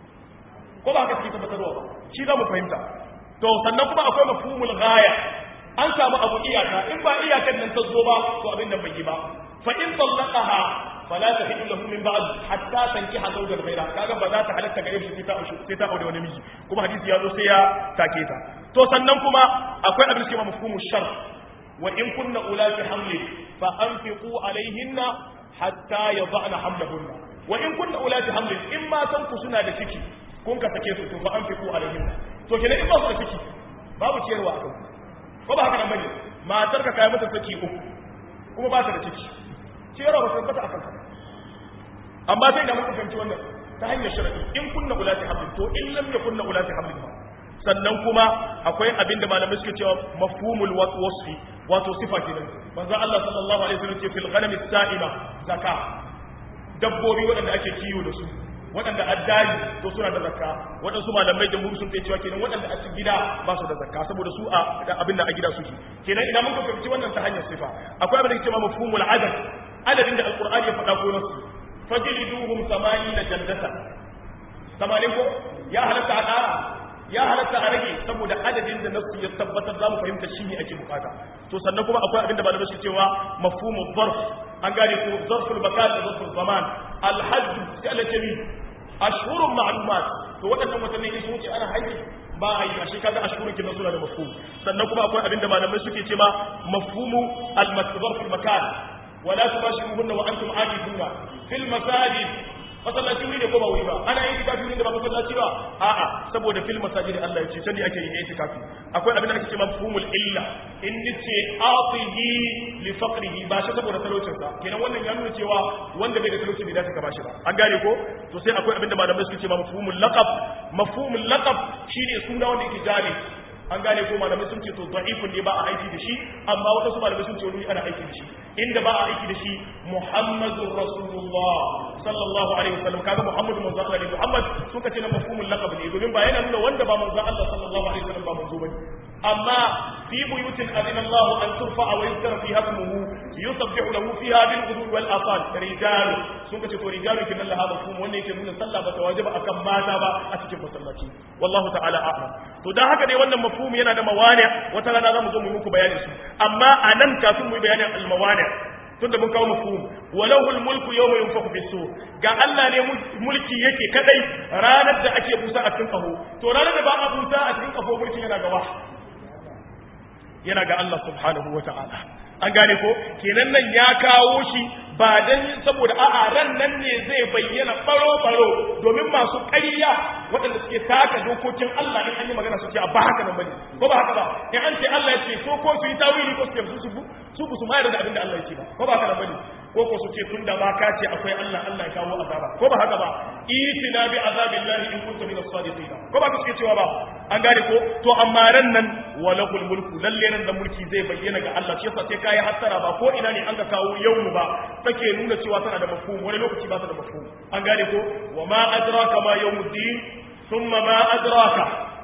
ko ba haka kike tabbatarwa ba shi za mu fahimta to sannan kuma akwai mafhumul ghaya an samu abu iyaka in ba iyakan nan ta zo ba to abin nan bai yi ba fa in tallaqaha fala tahillu lahu min ba'd hatta tankiha zawjan ghayra kaga ba za ta halatta gare shi sai ta aure wani miji kuma hadisi ya zo sai ya take ta to sannan kuma akwai abin da ke mafhumu shart wa in kunna ulati hamlin fa anfiqu alaihinna hatta yadhana hamlahunna wa in kunna ulati hamlin in ma san ku suna da ciki kun ka sake su to fa anfiqu alaihinna to kenan in ba su da ciki babu ciyarwa akan ko ba haka nan bane matar ka kai mata saki uku kuma ba ta da ciki ciyarwa ba tabbata akan ka amma sai da muka fahimci wannan ta hanyar sharadi in kunna ulati hamlin to in lam yakunna ulati hamlin ba sannan kuma akwai abin da malamai suke cewa mafhumul wasfi wato sifa kenan manzo Allah sallallahu alaihi wasallam ce fil ghanam as-sa'ima zakka dabbobi waɗanda ake kiyo da su waɗanda addani to suna da zakka waɗansu malamai jamhur sun ce cewa kenan waɗanda a cikin gida ba su da zakka saboda su a abin da a gida suke kenan idan muka fahimci wannan ta hanyar sifa akwai abin da ke cewa mafhumul adad adadin da alqur'ani ya faɗa ko nasu fajliduhum 80 jaldatan 80 ko ya halatta a ƙara ya halatta a rage saboda adadin da nasu ya tabbatar za mu fahimta shi ne ake bukata to sannan kuma akwai abin da malamai suke cewa mafhumul zarf an gane ko zarful makan da zarful zaman alhajj sai Allah ce ni ashhurun ma'lumat to wadannan watanni ne sun ce ana haji ba a yi a shi kaga ashhurun kin suna da mafhum sannan kuma akwai abin da malamai suke cewa mafhumu al-zarful makan wala tubashiruhunna wa antum aakifuna fil masajid masallaci wuri ne ko ba wuri ba ana yin itikafi ne da ba masallaci ba a'a saboda fil masajid Allah ya ce sani ake yin itikafi akwai abin da ake cewa mafhumul illa in nace atihi li faqrihi ba shi saboda talaucin sa kenan wannan ya nuna cewa wanda bai da talauci bai dace ka bashi ba an gane ko to sai akwai abin da malamai suke cewa mafhumul laqab shine suna wanda yake jari an gane ko malamai sun ce to da'ifun ne ba a aiki da shi amma wasu malamai sun ce wani ana aiki da shi inda ba a aiki da shi Muhammadur Rasulullah sallallahu alaihi wasallam kaga Muhammadu manzo Allah ne Muhammad sun ce na mafhumul laqab ne domin ba yana nuna wanda ba manzo Allah sallallahu alaihi wasallam ba manzo bane amma fi buyutin adina Allah an turfa wa yuzkar fiha ismuhu yusabbihu lahu fiha bil ghudwi wal asal rijal sun ce to rijalu kin Allah hada kuma wanda yake nuna sallah ba ta wajiba akan mata ba a cikin masallaci wallahu ta'ala a'lam to dan haka dai wannan mafhum yana da mawani wata rana zamu zo mu muku bayanin su amma anan kafin mu yi bayanin al mawani tunda mun kawo mafhum walahul mulku yawma yunfaku fi sur ga Allah ne mulki yake kadai ranar da ake busa a cikin kaho to ranar da ba a busa a cikin kaho mulki yana ga yana ga Allah subhanahu wata'ala an gane ko kenan nan ya kawo shi ba dan saboda a'a ran nan ne zai bayyana baro domin masu ƙarya waɗanda suke taka dokokin Allah in an yi magana su ce ba haka nan bane ko ba haka ba in an ce Allah ya ce so ko su yi tawili ko su su su mai da abin da Allah ya ce ba ko ba haka nan bane ko ko su ce tunda ma ka ce akwai Allah Allah ya kawo azaba ko ba haka ba itina bi azabillahi in kuntum min as-sadiqin ko ba suke cewa ba an gane ko to amma ran nan walakul mulku lalle nan da mulki zai bayyana ga Allah shi yasa sai kai hattara ba ko ina ne an ga kawo yawmu ba take nuna cewa tana da mafhum wani lokaci ba ta da mafhum an gane ko wa ma adraka ma yawmuddin thumma ma adraka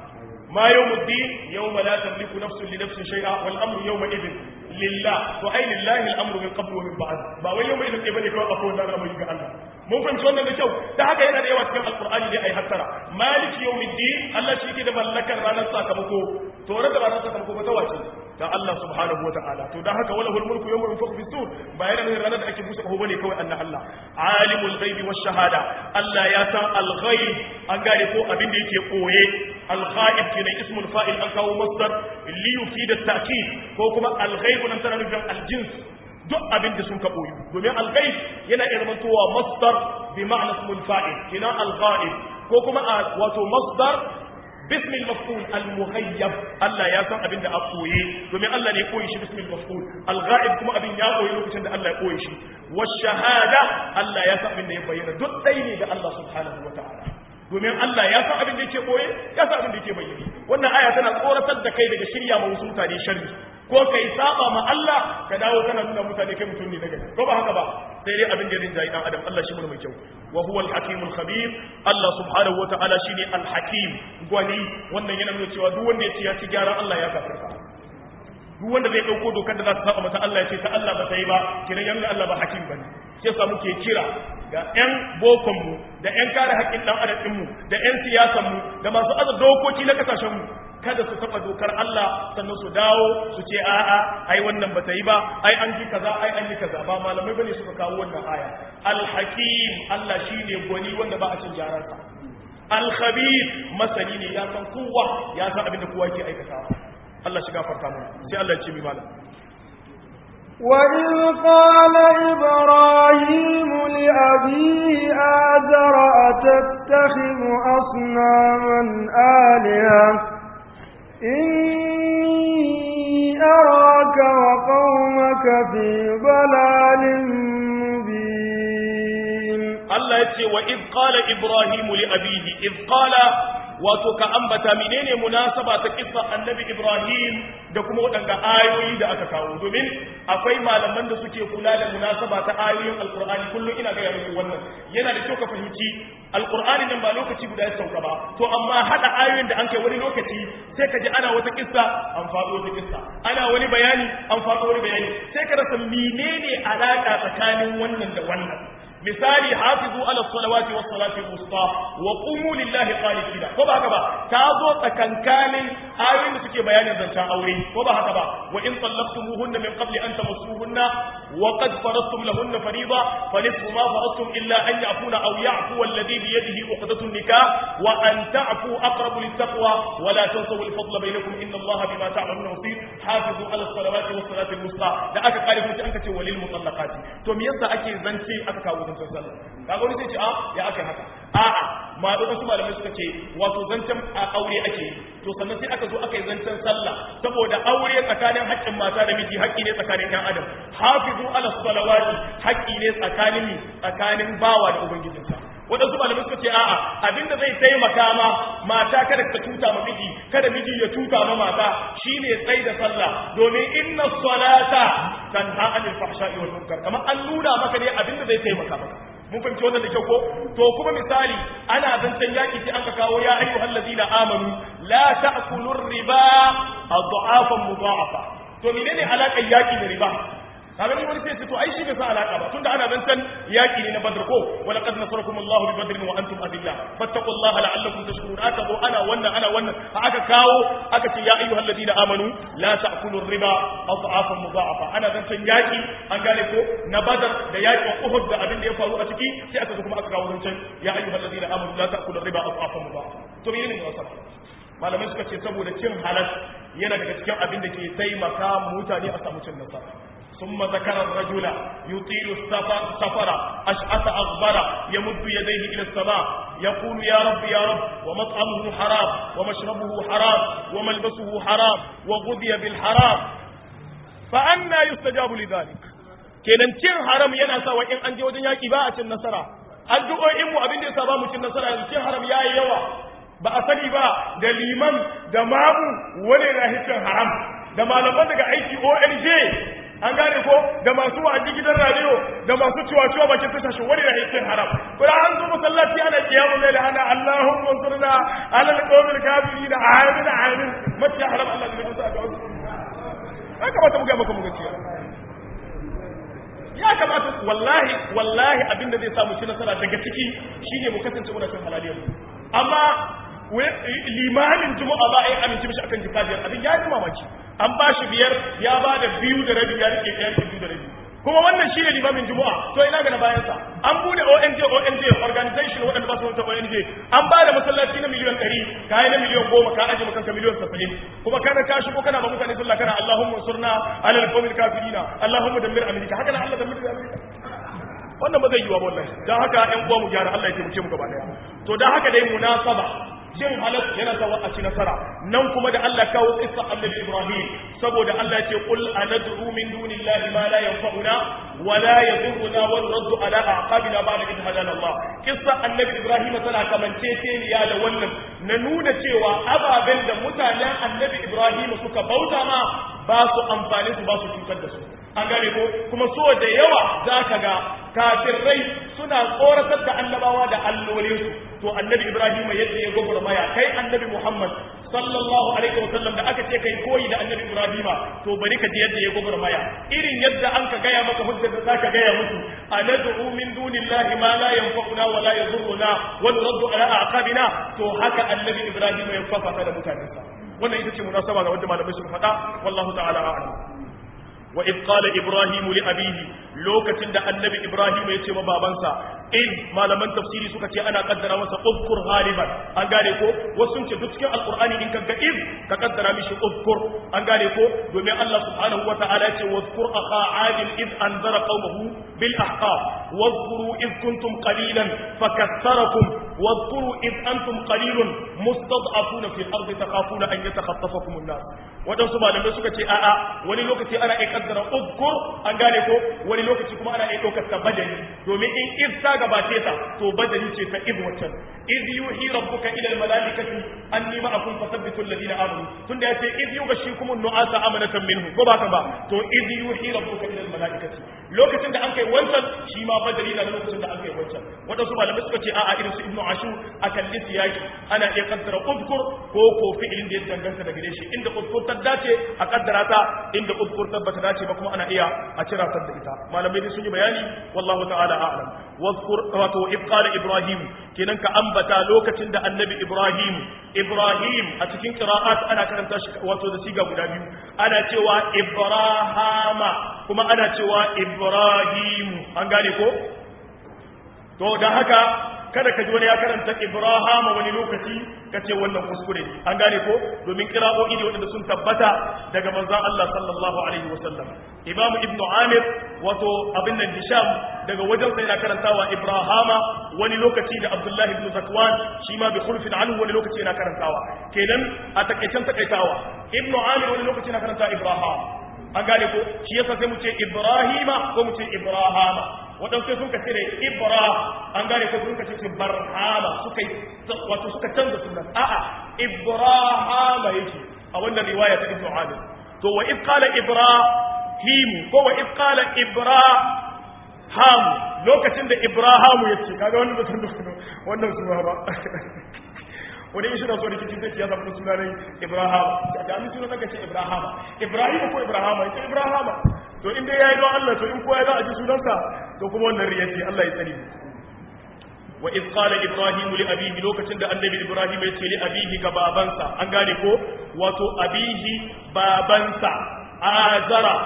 ma yawmuddin yawma la tamliku nafsun li nafsin shay'a wal amru yawma idhin lillah to ai lillahi al-amru min qabl wa min ba'd ba wai yawma idhin bane kawai akwai wannan al'amari ga Allah mun fahimci wannan da kyau da haka yana da yawa cikin alqur'ani dai ai hattara maliki yawmiddin Allah shi ke da mallakar ranar sakamako to ranar sakamako ba ta wace da Allah subhanahu wataala to dan haka walahul mulku yawma yunfakhu fi sur ba yana nuna ranar da ake busa kaho bane kawai annabi Allah alimul ghaibi wash shahada Allah ya san al-ghaib an gane ko abin da yake koye al-ghaib kina ismul fa'il an kawo masdar li yufid at-ta'kid ko kuma al-ghaib nan tana nufin al-jins duk abin da sun ka koyi domin al-ghaib yana iya zamantowa masdar bi ma'na ismul fa'il kina al-ghaib ko kuma wato masdar باسم المفعول المغيب الله يا سان ابين da a koye domin Allah ne koyi shi bismil maf'ul al-ghaib kuma abin ya koyi lokacin da Allah ya koyi shi wash-shahada Allah ya san abin da ya bayyana duk dai ne ga Allah subhanahu wataala domin Allah ya san abin da yake koye ya san abin da yake bayyana wannan aya tana tsoratar da kai daga shirya ma wasu mutane sharri ko kai saba ma Allah ka dawo kana nuna mutane kai mutum ne daga ko ba haka ba sai dai abin da rin jayi dan adam Allah shi mun mai kyau wa huwa al-hakimul khabir Allah subhanahu wa ta'ala shine al-hakim gwani wannan yana nuna cewa duk wanda ya ce ya ci gyaran Allah ya kafirta duk wanda zai dauko dokar da za ta saba mata Allah ya ce ta Allah ba ta yi ba kiran yanga Allah ba hakim bane sai sa muke kira ga ƴan bokon mu da ƴan kare haƙƙin dan adam din mu da ƴan siyasan mu da masu aza dokoki na kasashen mu kada su taba dokar Allah sannan su dawo su ce a'a ai wannan bata yi ba ai an ji kaza ai an yi kaza ba malamai bane suka kawo wannan aya al-hakim Allah shine gwani wanda ba a cin jaransa al-khabir masani ne ya san kowa ya san abin da kowa yake aikatawa Allah shi gafarta mana sai Allah ya ce mi malam وإذ قال إبراهيم لأبيه آزر أتتخذ أصناما آلهة إني أراك وقومك في ضلال مبين الله يتي وإذ قال إبراهيم لأبيه إذ قال wato ka ambata menene munasaba ta kissa annabi Ibrahim da kuma wadanga ayoyi da aka kawo domin akwai malaman da suke kula da munasaba ta ayoyin alqur'ani kullum ina ga muku wannan yana da kyau ka fahimci alqur'ani nan ba lokaci guda ya sauka ba to amma hada ayoyin da an kai wani lokaci sai ka ji ana wata kissa an faɗo wata kissa ana wani bayani an faɗo wani bayani sai ka rasa menene alaka tsakanin wannan da wannan misali hafizu ala salawati was salati wusta wa qumu lillahi qanitina ko ba haka ba ta zo tsakankanin ayoyin da suke bayanin zancen aure ko ba haka ba wa in tallaqtumuhunna min qabli an tamassuhunna wa qad faradtum lahunna fariida fanisfu ma faradtum illa an ya'funa aw ya'fu alladhi bi yadihi uqdatun nikah wa an ta'fu aqrabu littaqwa wa la tansaw al-fadla bainakum inna allaha bima ta'maluna basir hafizu ala salawati was salati wusta da aka kare kuma an ka ce walil mutallaqati to me yasa ake zance aka kawo zancen sallah kaga wani sai ce a ya aka haka a'a ma da wasu malamai suka ce wato zancen aure ake yi to sannan sai aka zo aka yi zancen sallah saboda aure tsakanin haƙƙin mata da miji haƙƙi ne tsakanin ɗan adam hafizu ala salawati haƙƙi ne tsakanin bawa da ubangijinsa waɗansu malamai suka ce a'a abinda zai taimaka ma mata kada ka tuta ma miji kada miji ya tuta ma mata shine tsai da sallah domin inna salata tanha anil fahsha'i wal munkar kamar an nuna maka ne abinda zai taimaka maka mun fahimci wannan da kyau ko to kuma misali ana zancen yaki sai aka kawo ya ayyuhal ladina amanu la ta'kulur riba adhafan mudha'afa to menene alaƙar yaki da riba kaga ni wani sai to ai shi bai sa alaka ba tunda ana zancan yaki ne na badr ko wala qad nasarakum Allah bi badr wa antum adilla fattaqullaha la'allakum tashkurun aka zo ana wannan aka kawo aka ce ya ayyuhal ladina amanu la ta'kulu riba adhafan mudha'afa ana zancan yaki an gane ko na badr da yakin uhud da abin da ya faru a ciki sai aka zo kuma aka kawo zancan ya ayyuhal ladina amanu la ta'kulu riba adhafan mudha'afa to menene ne wasa malamai suka ce saboda cin halal yana daga cikin abin da ke taimaka mutane a samu cin nasara ثم ذكر الرجل يطيل السفر أشعث أغبر يمد يديه إلى السماء يقول يا رب ومطعمه حرام ومشربه حرام وملبسه حرام وغذي بالحرام فأنا يستجاب لذلك kenan cin haram yana sa wa in an je wajen yaki ba a cin nasara addu'o'in mu abin da yasa ba mu cin nasara yanzu cin haram yayi yawa ba a sani ba da liman da mamu wani rahisin haram da malaman daga aiki ONG an gane ko da masu wa'azi gidan radio da masu ciwa-ciwa bakin tashashin wani rahisin haram kuma an zo masallaci ana kiyamu laila ana Allahumma ansurna ala alqawmil kafirin amin mata haram Allah da musa ga wasu haka ba ta buga maka mugaciya ya kamata wallahi abinda zai samu shi nasara daga ciki shine mu kasance muna cin halaliyar amma limamin juma'a ba ai amince mishi akan jikadiyar abin ya yi mamaki an ba shi 5 ya ba da 2 da rabi ya rike 2 da rabi kuma wannan shine limamin juma'a to ina ga na bayan sa an bude ONG organization wadanda ba su wata ONG an ba da masallaci na miliyan 100 kai na miliyan 10 ka aje maka miliyan 70 kuma kana ka shigo kana ba mutane sallah kana Allahumma surna ala al-qawmil kafirina Allahumma dammir amerika haka nan Allah dammir amerika wannan ba zai yi wa wallahi dan haka ƴan uwa mu gyara Allah ya taimake mu gaba daya to dan haka dai munasaba cin halal yana sawa a ci nasara nan kuma da Allah kawo kissa annabi Ibrahim saboda Allah ya ce qul anad'u min dunillahi ma la yanfa'una wa la yadhurruna wa nuraddu ala aqabina ba'da idh hadana Allah kissa annabi Ibrahim tana kamance ya da wannan na nuna cewa ababen da mutanen annabi Ibrahim suka bauta ma ba su amfani su ba su cutar da su an gane ko kuma so da yawa zaka ga kafirai suna tsoratar da annabawa da allolinsu to annabi Ibrahim yadda ya gogora maya kai annabi Muhammad sallallahu alaihi wa sallam da aka ce kai koyi da annabi Ibrahim to bari ka ji yadda ya gogora maya irin yadda an ka gaya maka hujjar da zaka gaya musu anad'u min dunillahi ma la yanfa'una wa la yadhurruna wa nuraddu ala aqabina to haka annabi Ibrahim ya fafa da mutanensa wannan ita ce munasaba ga wanda malamai suka faɗa wallahu ta'ala a'lam وإذ قال إبراهيم لأبيه لوكتن دا النبي إبراهيم يتيما بابانسا إذ ما لمن تفسيري سكتي أنا قدر وسا أذكر غالبا أنقاليكو وسنك دتك القرآن إنك إذ كقدر مش أذكر أنقاليكو دومي الله سبحانه وتعالى واذكر أخا عاد إذ أنذر قومه بالأحقاف واذكروا إذ كنتم قليلا فكثركم واذكروا إذ أنتم قليل مستضعفون في الأرض تخافون أن يتخطفكم الناس ودنسوا ما لم يسكتي وللوكتي أنا kaddara uzkur an gane ko wani lokaci kuma ana iya daukar ta badali domin in iz ta gabace ta to badali ce ta iz wancan iz yuhi rabbuka ila al malaikati anni ma'akum fasabbitu alladhina amanu tunda yace iz yughashikum an-nu'asa amanatan minhu ko ba ka ba to iz yuhi rabbuka ila al malaikati lokacin da an kai wancan shi ma badali na lokacin da an kai wancan wadansu malamai suka ce a'a irin su ibnu ashur akan lisiyaki ana iya kaddara uzkur ko fi'ilin da ya danganta da gare shi inda uzkur ta dace a kaddara ta inda uzkur tabbata dace ba kuma ana iya a cira ta da ita malamai dai sun yi bayani wallahu ta'ala a'lam wazkur wato ibqala ibrahim kenan ka ambata lokacin da annabi ibrahim a cikin qira'at ana karanta shi wato da siga guda biyu ana cewa ibrahama kuma ana cewa ibrahim an gane ko to dan haka kada ka ji wani ya karanta Ibrahim wani lokaci kace wannan kuskure an gane ko domin qira'o'i ne wanda sun tabbata daga manzon Allah sallallahu alaihi wasallam Imam Ibn Amir wato abin nan Hisham daga wajen sai na karantawa Ibrahim wani lokaci da Abdullah ibn Zakwan shi ma bi khulfin anhu wani lokaci yana karantawa kenan a takaicen takaitawa Ibn Amir wani lokaci yana karanta Ibrahim an gane ko shi yasa sai mu ce Ibrahima ko mu ce Ibrahama waɗansu sun ka cire Ibra an gane ko sun ka ce Barhama suka canza sunan a'a Ibrahama yake a wannan riwaya ta Ibn Amir to wa id qala Ibrahim ko wa id qala Ibrahim lokacin da Ibrahim yace kaga wannan mutum wannan suna ba wani in shina so da cikin zai ya samu suna ne Ibrahim da an suna zaka ce Ibrahim ko Ibrahim ita Ibrahim to in dai yayi don Allah to in kowa ya za a ji sunansa to kuma wannan riya ce Allah ya tsare wa iz qala ibrahim li abihi lokacin da annabi ibrahim ya ce li abihi ga babansa an gane ko wato abihi babansa azara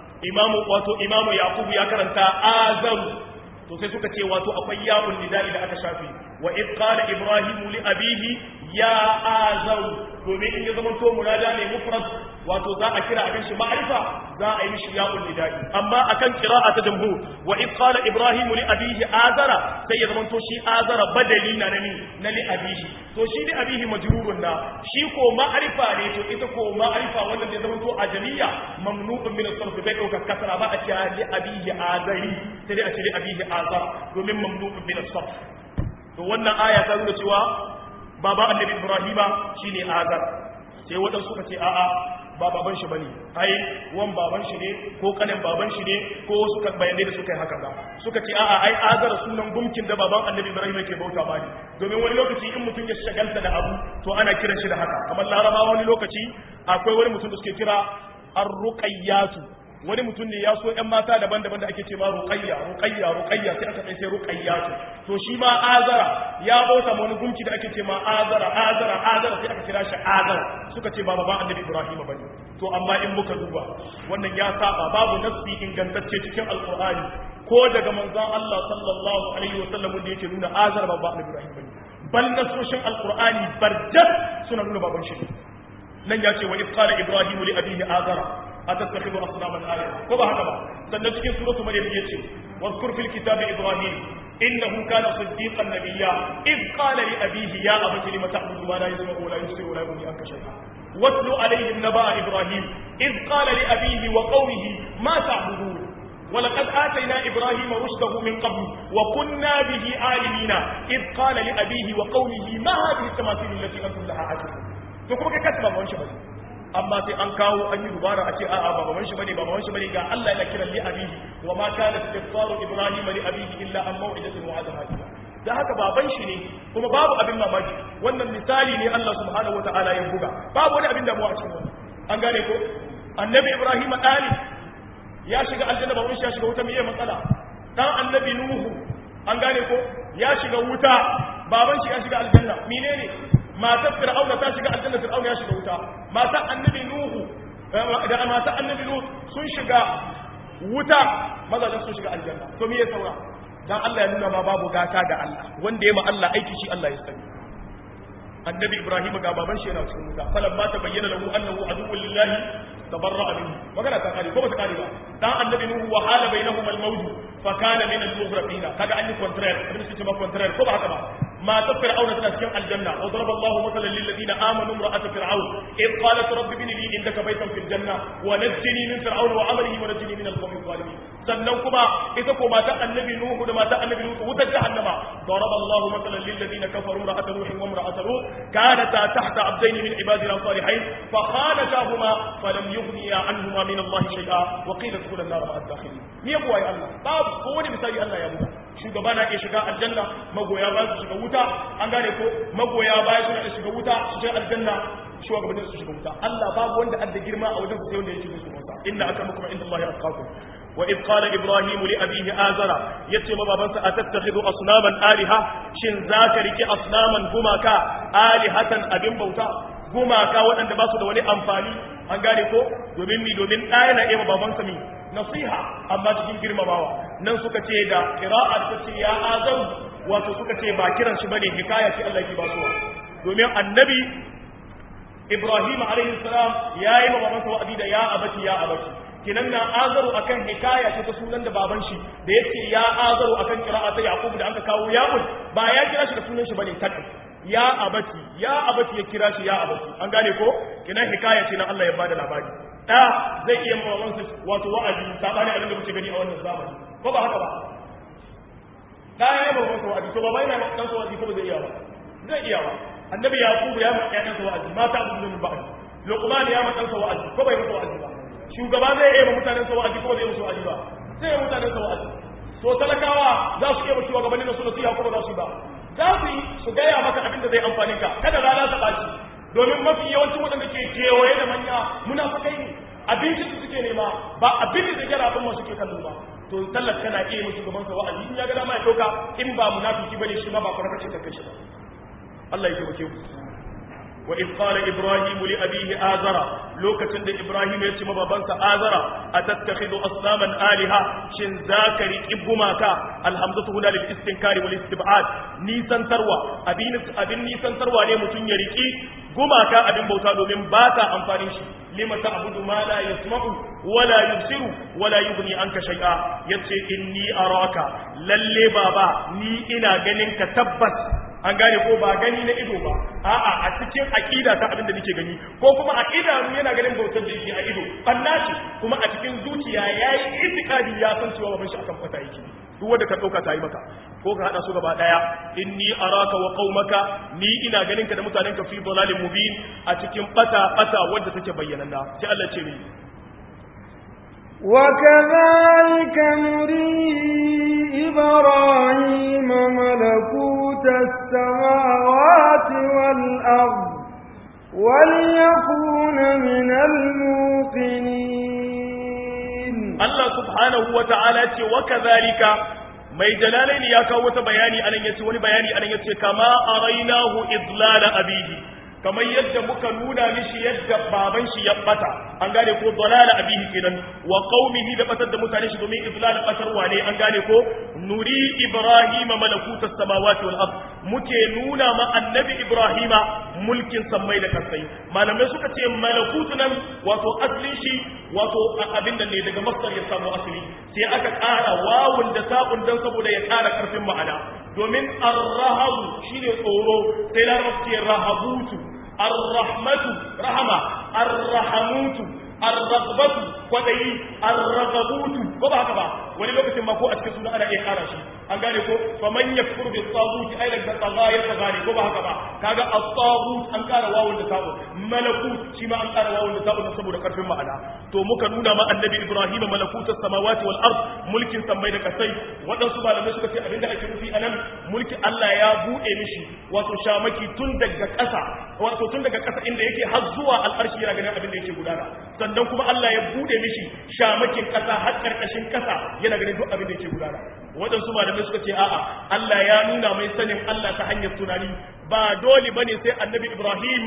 imamu yaqub ya karanta azaru to sai suka ce wato akwai ya'un nidai da aka shafi wa id qala ibrahim li abihi ya azar domin in ya zama to munada ne mufrad wato za a kira abin shi ma'rifa za a yi mishi ya'ul nidai amma akan qira'a ta jamhur wa id qala ibrahim li abihi azara sai ya zama to shi azara badali na nani na li abihi to shi li abihi majrurun da shi ko ma'rifa ne to ita ko ma'rifa wannan da zama to ajaliya mamnu'un min as-sarf bai dauka kasra ba a ce li abihi azari sai dai a ce li abihi azar domin mamnu'un min as-sarf to wannan aya ta nuna cewa baba annabi ibrahima shine azar sai wadansu suka ce a'a ba baban shi bane ai wan baban shi ne ko kanin baban shi ne ko suka bayyane da suka yi haka ba suka ce a'a ai azar sunan gumkin da baban annabi ibrahim yake bauta ba ne domin wani lokaci in mutum ya shagalta da abu to ana kiran shi da haka kamar laraba wani lokaci akwai wani mutum da suke kira ar-ruqayyatu wani mutum ne ya so ƴan mata daban-daban da ake ce ma ruqayya sai aka kai sai ruqayyatu to shi ma azara ya bauta ma wani gunki da ake ce ma azara sai aka kira shi azara suka ce ba baban annabi ibrahim bane to amma in muka duba wannan ya saba babu nassi ingantacce cikin alqur'ani ko daga manzon Allah sallallahu alaihi wasallam da yake nuna azara ba baban ibrahim bane bal nasoshin alqur'ani barjat suna nuna baban shi nan ya ce wa qala ibrahim li abihi azara أتتخذ أصناما آلهة كما هكذا سنتكين سورة مريم يتشي واذكر في الكتاب إبراهيم إنه كان صديقا نبيا إذ قال لأبيه يا أبت لم تعبد ما لا يسمع ولا يبصر ولا يغني عنك شيئا واتل عليهم نبأ إبراهيم إذ قال لأبيه وقومه ما تعبدون ولقد آتينا إبراهيم رشده من قبل وكنا به عالمين إذ قال لأبيه وقومه ما هذه التماثيل التي أنتم لها عاكفون تقول كتب ما وانش بس amma sai an kawo an yi dubara a ce a'a ba baban shi bane ga Allah yana kiran li abihi wa ma kana istighfaru ibrahim li abihi illa an maw'idatin wa'adaha da haka baban shi ne kuma babu abin mamaki wannan misali ne Allah subhanahu wataala ya buga babu wani abin damuwa a cikin wannan an gane ko annabi ibrahim dani ya shiga aljanna baban shi ya shiga wuta miye matsala dan annabi nuhu an gane ko ya shiga wuta baban shi ya shiga aljanna menene matar fir'auna ta shiga aljanna fir'auna ya shiga wuta matar annabi nuhu da matar annabi lut sun shiga wuta mazajen sun shiga aljanna to me ya saura dan Allah ya nuna ma babu gata ga Allah wanda ya ma Allah aiki shi Allah ya sani annabi ibrahim ga baban shi yana cikin wuta falamma tabayyana lahu annahu aduwwun lillahi tabarra'a minhu magana ta kare ko ba ta kare ba dan annabi nuhu wa hala bainahum al-mawj fa kana min al-mughraqin kaga an yi contraire abin da suke ma contraire ko ba haka ba ما تفر عون تنسكن الجنة وضرب الله مثلا للذين آمنوا امرأة فرعون إذ قالت رب ابن لي عندك بيتا في الجنة ونجني من فرعون وعمله ونجني من القوم الظالمين سنوكما إذا كما تأى النبي نوح وما تأى النبي لوط وتجهنم ضرب الله مثلا للذين كفروا امرأة نوح وامرأة لوط كانتا تحت عبدين من عبادنا الصالحين فخانتاهما فلم يغنيا عنهما من الله شيئا وقيل ادخلا النار مع الداخلين ميقوا يا الله باب قولي مثالي الله يا الله shugaba na iya shiga aljanna magoya ba su shiga wuta an gane ko magoya baya suna iya shiga wuta su shiga aljanna shugabannin su shiga wuta Allah babu wanda adda girma a wajen sai wanda yake musu wuta inna akramakum indallahi atqakum wa id qala ibrahim li abihi azara yace ma babansa atattakhidhu asnaman aliha shin zaka riki asnaman gumaka alihatan abin bauta gumaka waɗanda ba su da wani amfani an gane ko domin ɗaya na iya babansa mi nasiha amma cikin girmamawa nan suka ce da qira'at ta ce ya azam wato suka ce ba kiran shi bane hikaya ce Allah ke ba su domin annabi Ibrahim alaihi salam yayi ma babansa wa'adi da ya abati kinan na azaru akan hikaya ce ta sunan da baban shi da yake ya azaru akan qira'a ta Yaqub da aka kawo ya'ul ba ya kira shi da sunan shi bane tak ya abati ya kira shi ya abati an gane ko kinan hikaya ce na Allah ya bada labari da zai iya mamansa wato wa'azi sabani abin da muke gani a wannan zamani ko ba haka ba da ya ba wato wa'azi to ba bai na dan wa'azi ko ba zai iya ba zai iya ba annabi yaqub ya ma dan wa'azi mata abu min ba'd luqman ya ma dan wa'azi ko bai masa wa'azi ba shugaba zai iya ma mutanen sa wa'azi ko ba zai masa wa'azi ba sai ya mutanen sa wa'azi to talakawa za su iya mutuwa gabanin su nasiha ko ba za su ba za su yi su gaya maka abin da zai amfani ka kada rana ta baci domin mafi yawancin waɗanda ke kewaye da manya munafukai ne abinci su suke nema ba abin da zai abin masu ke kallo ba to talaka na iya musu gaban sa wa'azi in ya ga dama ya dauka in ba munafiki bane shi ma ba farka ce ta kai shi ba Allah ya taimake mu wa idh qala ibrahim li abihi azara lokacin da ibrahim ya ce ma babansa azara atattakhidhu asnaman aliha shin zakari ibumaka alhamdatu huna lil istinkari wal istib'ad nisantarwa abin nisantarwa ne mutun ya riki gumaka abin bauta domin ba ta amfani shi lima ta'budu ma la yasma'u wala yubsiru wala yughni anka shay'a yace inni araka lalle baba ni ina ganin ka tabbas an gane ko ba gani na ido ba a'a a cikin aqida ta abin da nake gani ko kuma a idanu yana ganin bautar da yake a ido annaci kuma a cikin zuciya yayi itikadi ya san cewa baban shi akan fata yake duk wanda ka dauka ta yi maka ko ka hada su gaba daya inni araka wa qaumaka ni ina ganin ka da mutanen ka fi dalalin mubin a cikin fata wanda take bayyananna sai Allah ce ni وكذلك نري إبراهيم ملكوت السماوات والأرض وليكون من الموقنين الله سبحانه وتعالى وكذلك mai jalalaini ya kawo wata bayani anan yace wani bayani anan yace kama arainahu idlal abihi kamar yadda muka nuna mishi yadda baban shi ya bata an gane ko dalala abihi kenan wa qaumihi da batar da mutane shi domin idlal batarwa ne an gane ko nuri ibrahima malakuta samawati wal ard muke nuna ma annabi ibrahima mulkin sammai da kasai malamai suka ce malakutu nan wato aslin shi wato abin da ne daga masdar ya samu asali sai aka ƙara wawun da sabun dan saboda ya ƙara karfin ma'ana domin ar-rahabu shine tsoro sai larabci rahabutu ar-rahmatu rahama ar-rahamutu ar-raghbatu kwadayi ar-raghabutu ko ba haka ba wani lokacin ma ko a cikin suna ana iya kara shi an gane ko faman yakfur bi taghut ay la taghaya tagani ko ba haka ba kaga at-taghut an kara wawun da tabu malakut shi ma an kara wawun da tabu saboda karfin ma'ana to muka nuna ma annabi ibrahim malakutus samawati wal ard mulkin sammai da kasai wadansu malamai suka ce abinda ake nufi anan mulki Allah ya bude mishi wato shamaki tun daga ƙasa wato tun daga ƙasa inda yake har zuwa al'arshi yana ganin abin da yake gudana sannan kuma Allah ya bude mishi shamakin ƙasa har ƙarƙashin ƙasa yana ganin duk abin da yake gudana waɗansu malamai suka ce a'a Allah ya nuna mai sanin Allah ta hanyar tunani ba dole bane sai annabi Ibrahim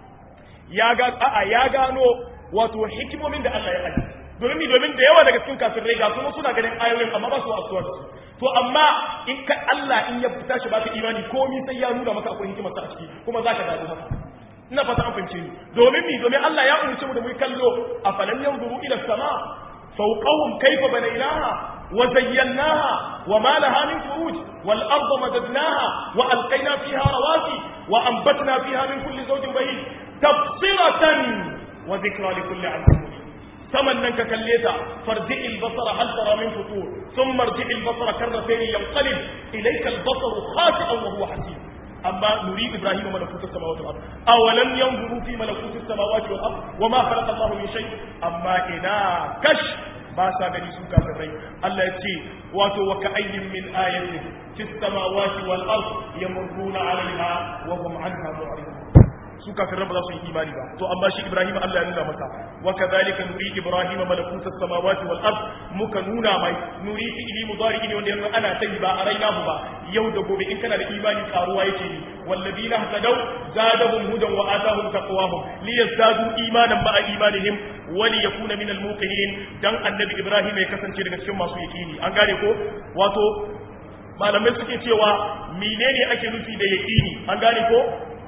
ya gano wato hikimomin da Allah ya aji domin da yawa daga cikin kafirai ga suna ganin ayoyin amma ba su asuwa da su to amma in ka Allah in ya fita shi baka imani komai sai ya nuna maka akwai hikimar sa a ciki kuma zaka gano maka ina fata an fahimce ni domin Allah ya umarci mu da mu kallo afalam yanzuru ila sama fawqahum kayfa banaynaha wa zayyanaha wa ma laha min furuj wal arda madadnaha wa alqayna fiha rawasi wa anbatna fiha min kulli zawjin bahij tafsiratan wa dhikra li kulli 'abdin saman nan ka kalle ta farji'il basara hal tara min futur thumma irji'il basara karratayn yanqalib ilayka al basaru khasi'an wa huwa hasib amma nuri ibrahim malakutus samawati wal ard awalam yanzuru fi malakutis samawati wal ard wama khalaqa Allahu min shay amma ina kash ba sa gani su kafirai Allah ya ce wato wa ka'ayyin min ayatin fis samawati wal ard yamurruna 'alayha wa hum 'anha mu'ridun su kafirai ba za su yi imani ba to amma shi Ibrahim Allah ya nuna masa wa kadhalika nuri Ibrahim malakutus samawati wal ard muka nuna mai nuri fi ili mudari ne wanda yanzu ana tayi ba a raina ba yau da gobe in kana da imani karuwa yake ni walladina hadau zadahum hudan wa atahum taqwahum liyazdadu imanan ma'a imanihim wa liyakuna min almuqinin dan annabi Ibrahim ya kasance daga cikin masu yaqini an gane ko wato malamai suke cewa menene ake nufi da yaqini an gane ko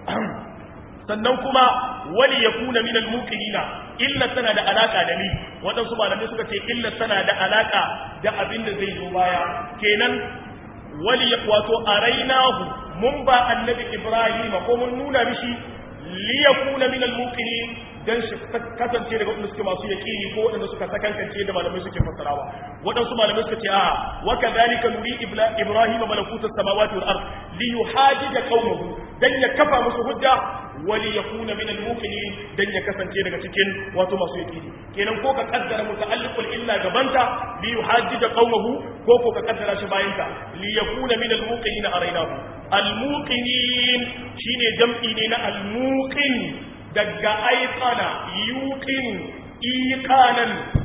sannan kuma wali yakuna min al-muqinina illa tana da alaka da ni wadansu malamai suka ce illa tana da alaka da abin da zai zo baya kenan wali wato arainahu mun ba annabi Ibrahim ko mun nuna mishi li yakuna min al-muqinin dan shi kasance daga wanda suke masu yaqini ko wanda suka sakankance da malamai suke fassarawa wadansu malamai suka ce a wa kadhalika nuri Ibrahim malakutus samawati wal ard li yuhajija qaumahu dan ya kafa musu hujja wali yakuna min al-muqinin dan ya kasance daga cikin wato masu yaqini kenan ko ka kaddara muta'alliqul illa gabanta li yuhajjija qaumahu ko ka kaddara shi bayanta li yakuna min al-muqinin arainahu al-muqinin shine jam'i ne na al-muqin daga aiqana yuqin iqanan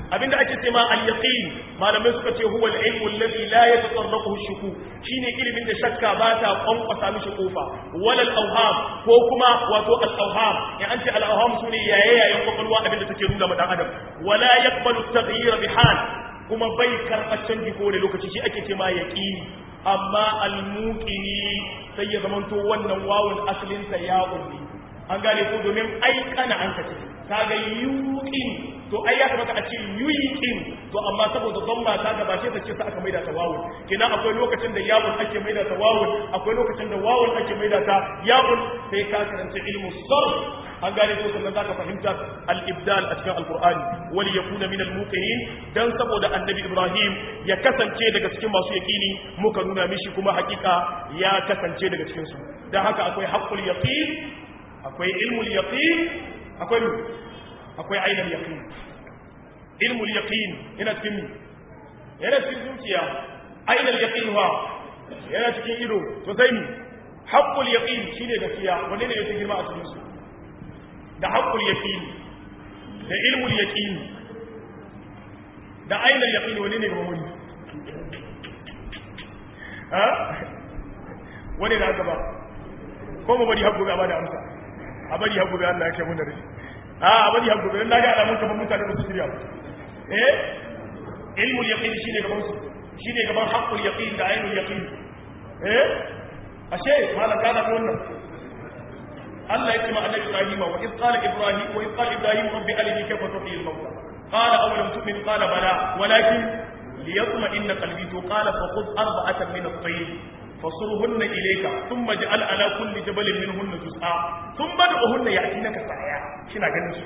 abinda ake ce ma al-yaqin malamai suka ce huwa al-ilmu alladhi la yatatarraquhu ash-shukuk shine ilimin da shakka ba ta kwankwasa mishi kofa wala al-awham ko kuma wato al-awham ya an ce al-awham sune yayayen kwakwalwa abinda take nuna ma dan adam wala yaqbalu at-taghyir bi hal kuma bai karɓar canji ko da lokaci shi ake ce ma yaqini amma al-muqini sai ya zamanto wannan wawun asalin sa ya ummi an gane ko domin aikana an kace kaga yuqin to ai ya kamata a ce yuqin to amma saboda dhamma ta gabace ta ce sa aka maida ta wawun kina akwai lokacin da yawun ake maida ta wawun akwai lokacin da wawun ake maida ta yawun sai ka karanta ilmu sarf an gane ko sannan zaka fahimta al-ibdal a cikin al-qur'ani wal yakuna min al-muqinin dan saboda annabi ibrahim ya kasance daga cikin masu yaqini muka nuna mishi kuma hakika ya kasance daga cikin su dan haka akwai haqqul yaqin akwai ilmul yaqin akwai ainul yaqin ilmul yaqin yana cikin zuciya ainul yaqin yana cikin ido to sai ni haqqul yaqin shine gaskiya wanne ne yake girma a cikin su da haqqul yaqin da ilmul yaqin da ainul yaqin wanne ne gaban wani wani da gaba ko mu bari haqqu ga ba da amsa a bari hagu bai Allah ya kai mun da rashi a bari hagu bai na ga alamun kamar mutane ba su shirya ilmul yaqin shine gaban su shine gaban haqqul yaqin da ainul yaqin ashe malan kana ko wannan Allah ya ce ma annabi Ibrahim wa iz qala Ibrahim rabbi arini kayfa tuhyi al-mawta qala awalam tu'min qala bala walakin liyatma'inna qalbi qala fa khudh arba'atan min at-tayr فصرهن إليك ثم اجعل على كل جبل منهن جزءا ثم ادعهن يأتينك سعيا شنا جنس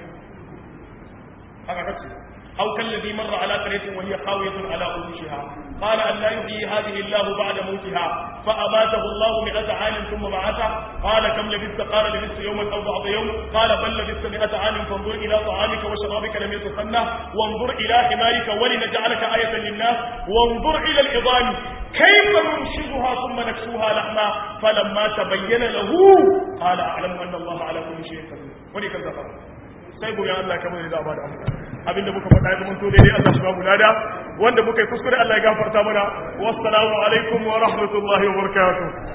أو كالذي مر على قرية وهي خاوية على عروشها قال أن لا يحيي هذه الله بعد موتها فأماته الله 100 عام ثم بعثه قال كم لبثت قال لبثت يوما أو بعض يوم قال بل لبثت 100 عام فانظر إلى طعامك وشرابك لم يتسنه وانظر إلى حمارك ولنجعلك آية للناس وانظر إلى العظام كيف ننشدها ثم نكسوها لحما فلما تبين له قال أعلم أن الله على كل شيء قدير ولكن ذكر سيقول يا الله كما إذا أباد abinda muka faɗa ya zama to daidai Allah shi ba mu lada wanda muka yi kuskure Allah ya gafarta mana wassalamu alaikum wa rahmatullahi wa barakatuh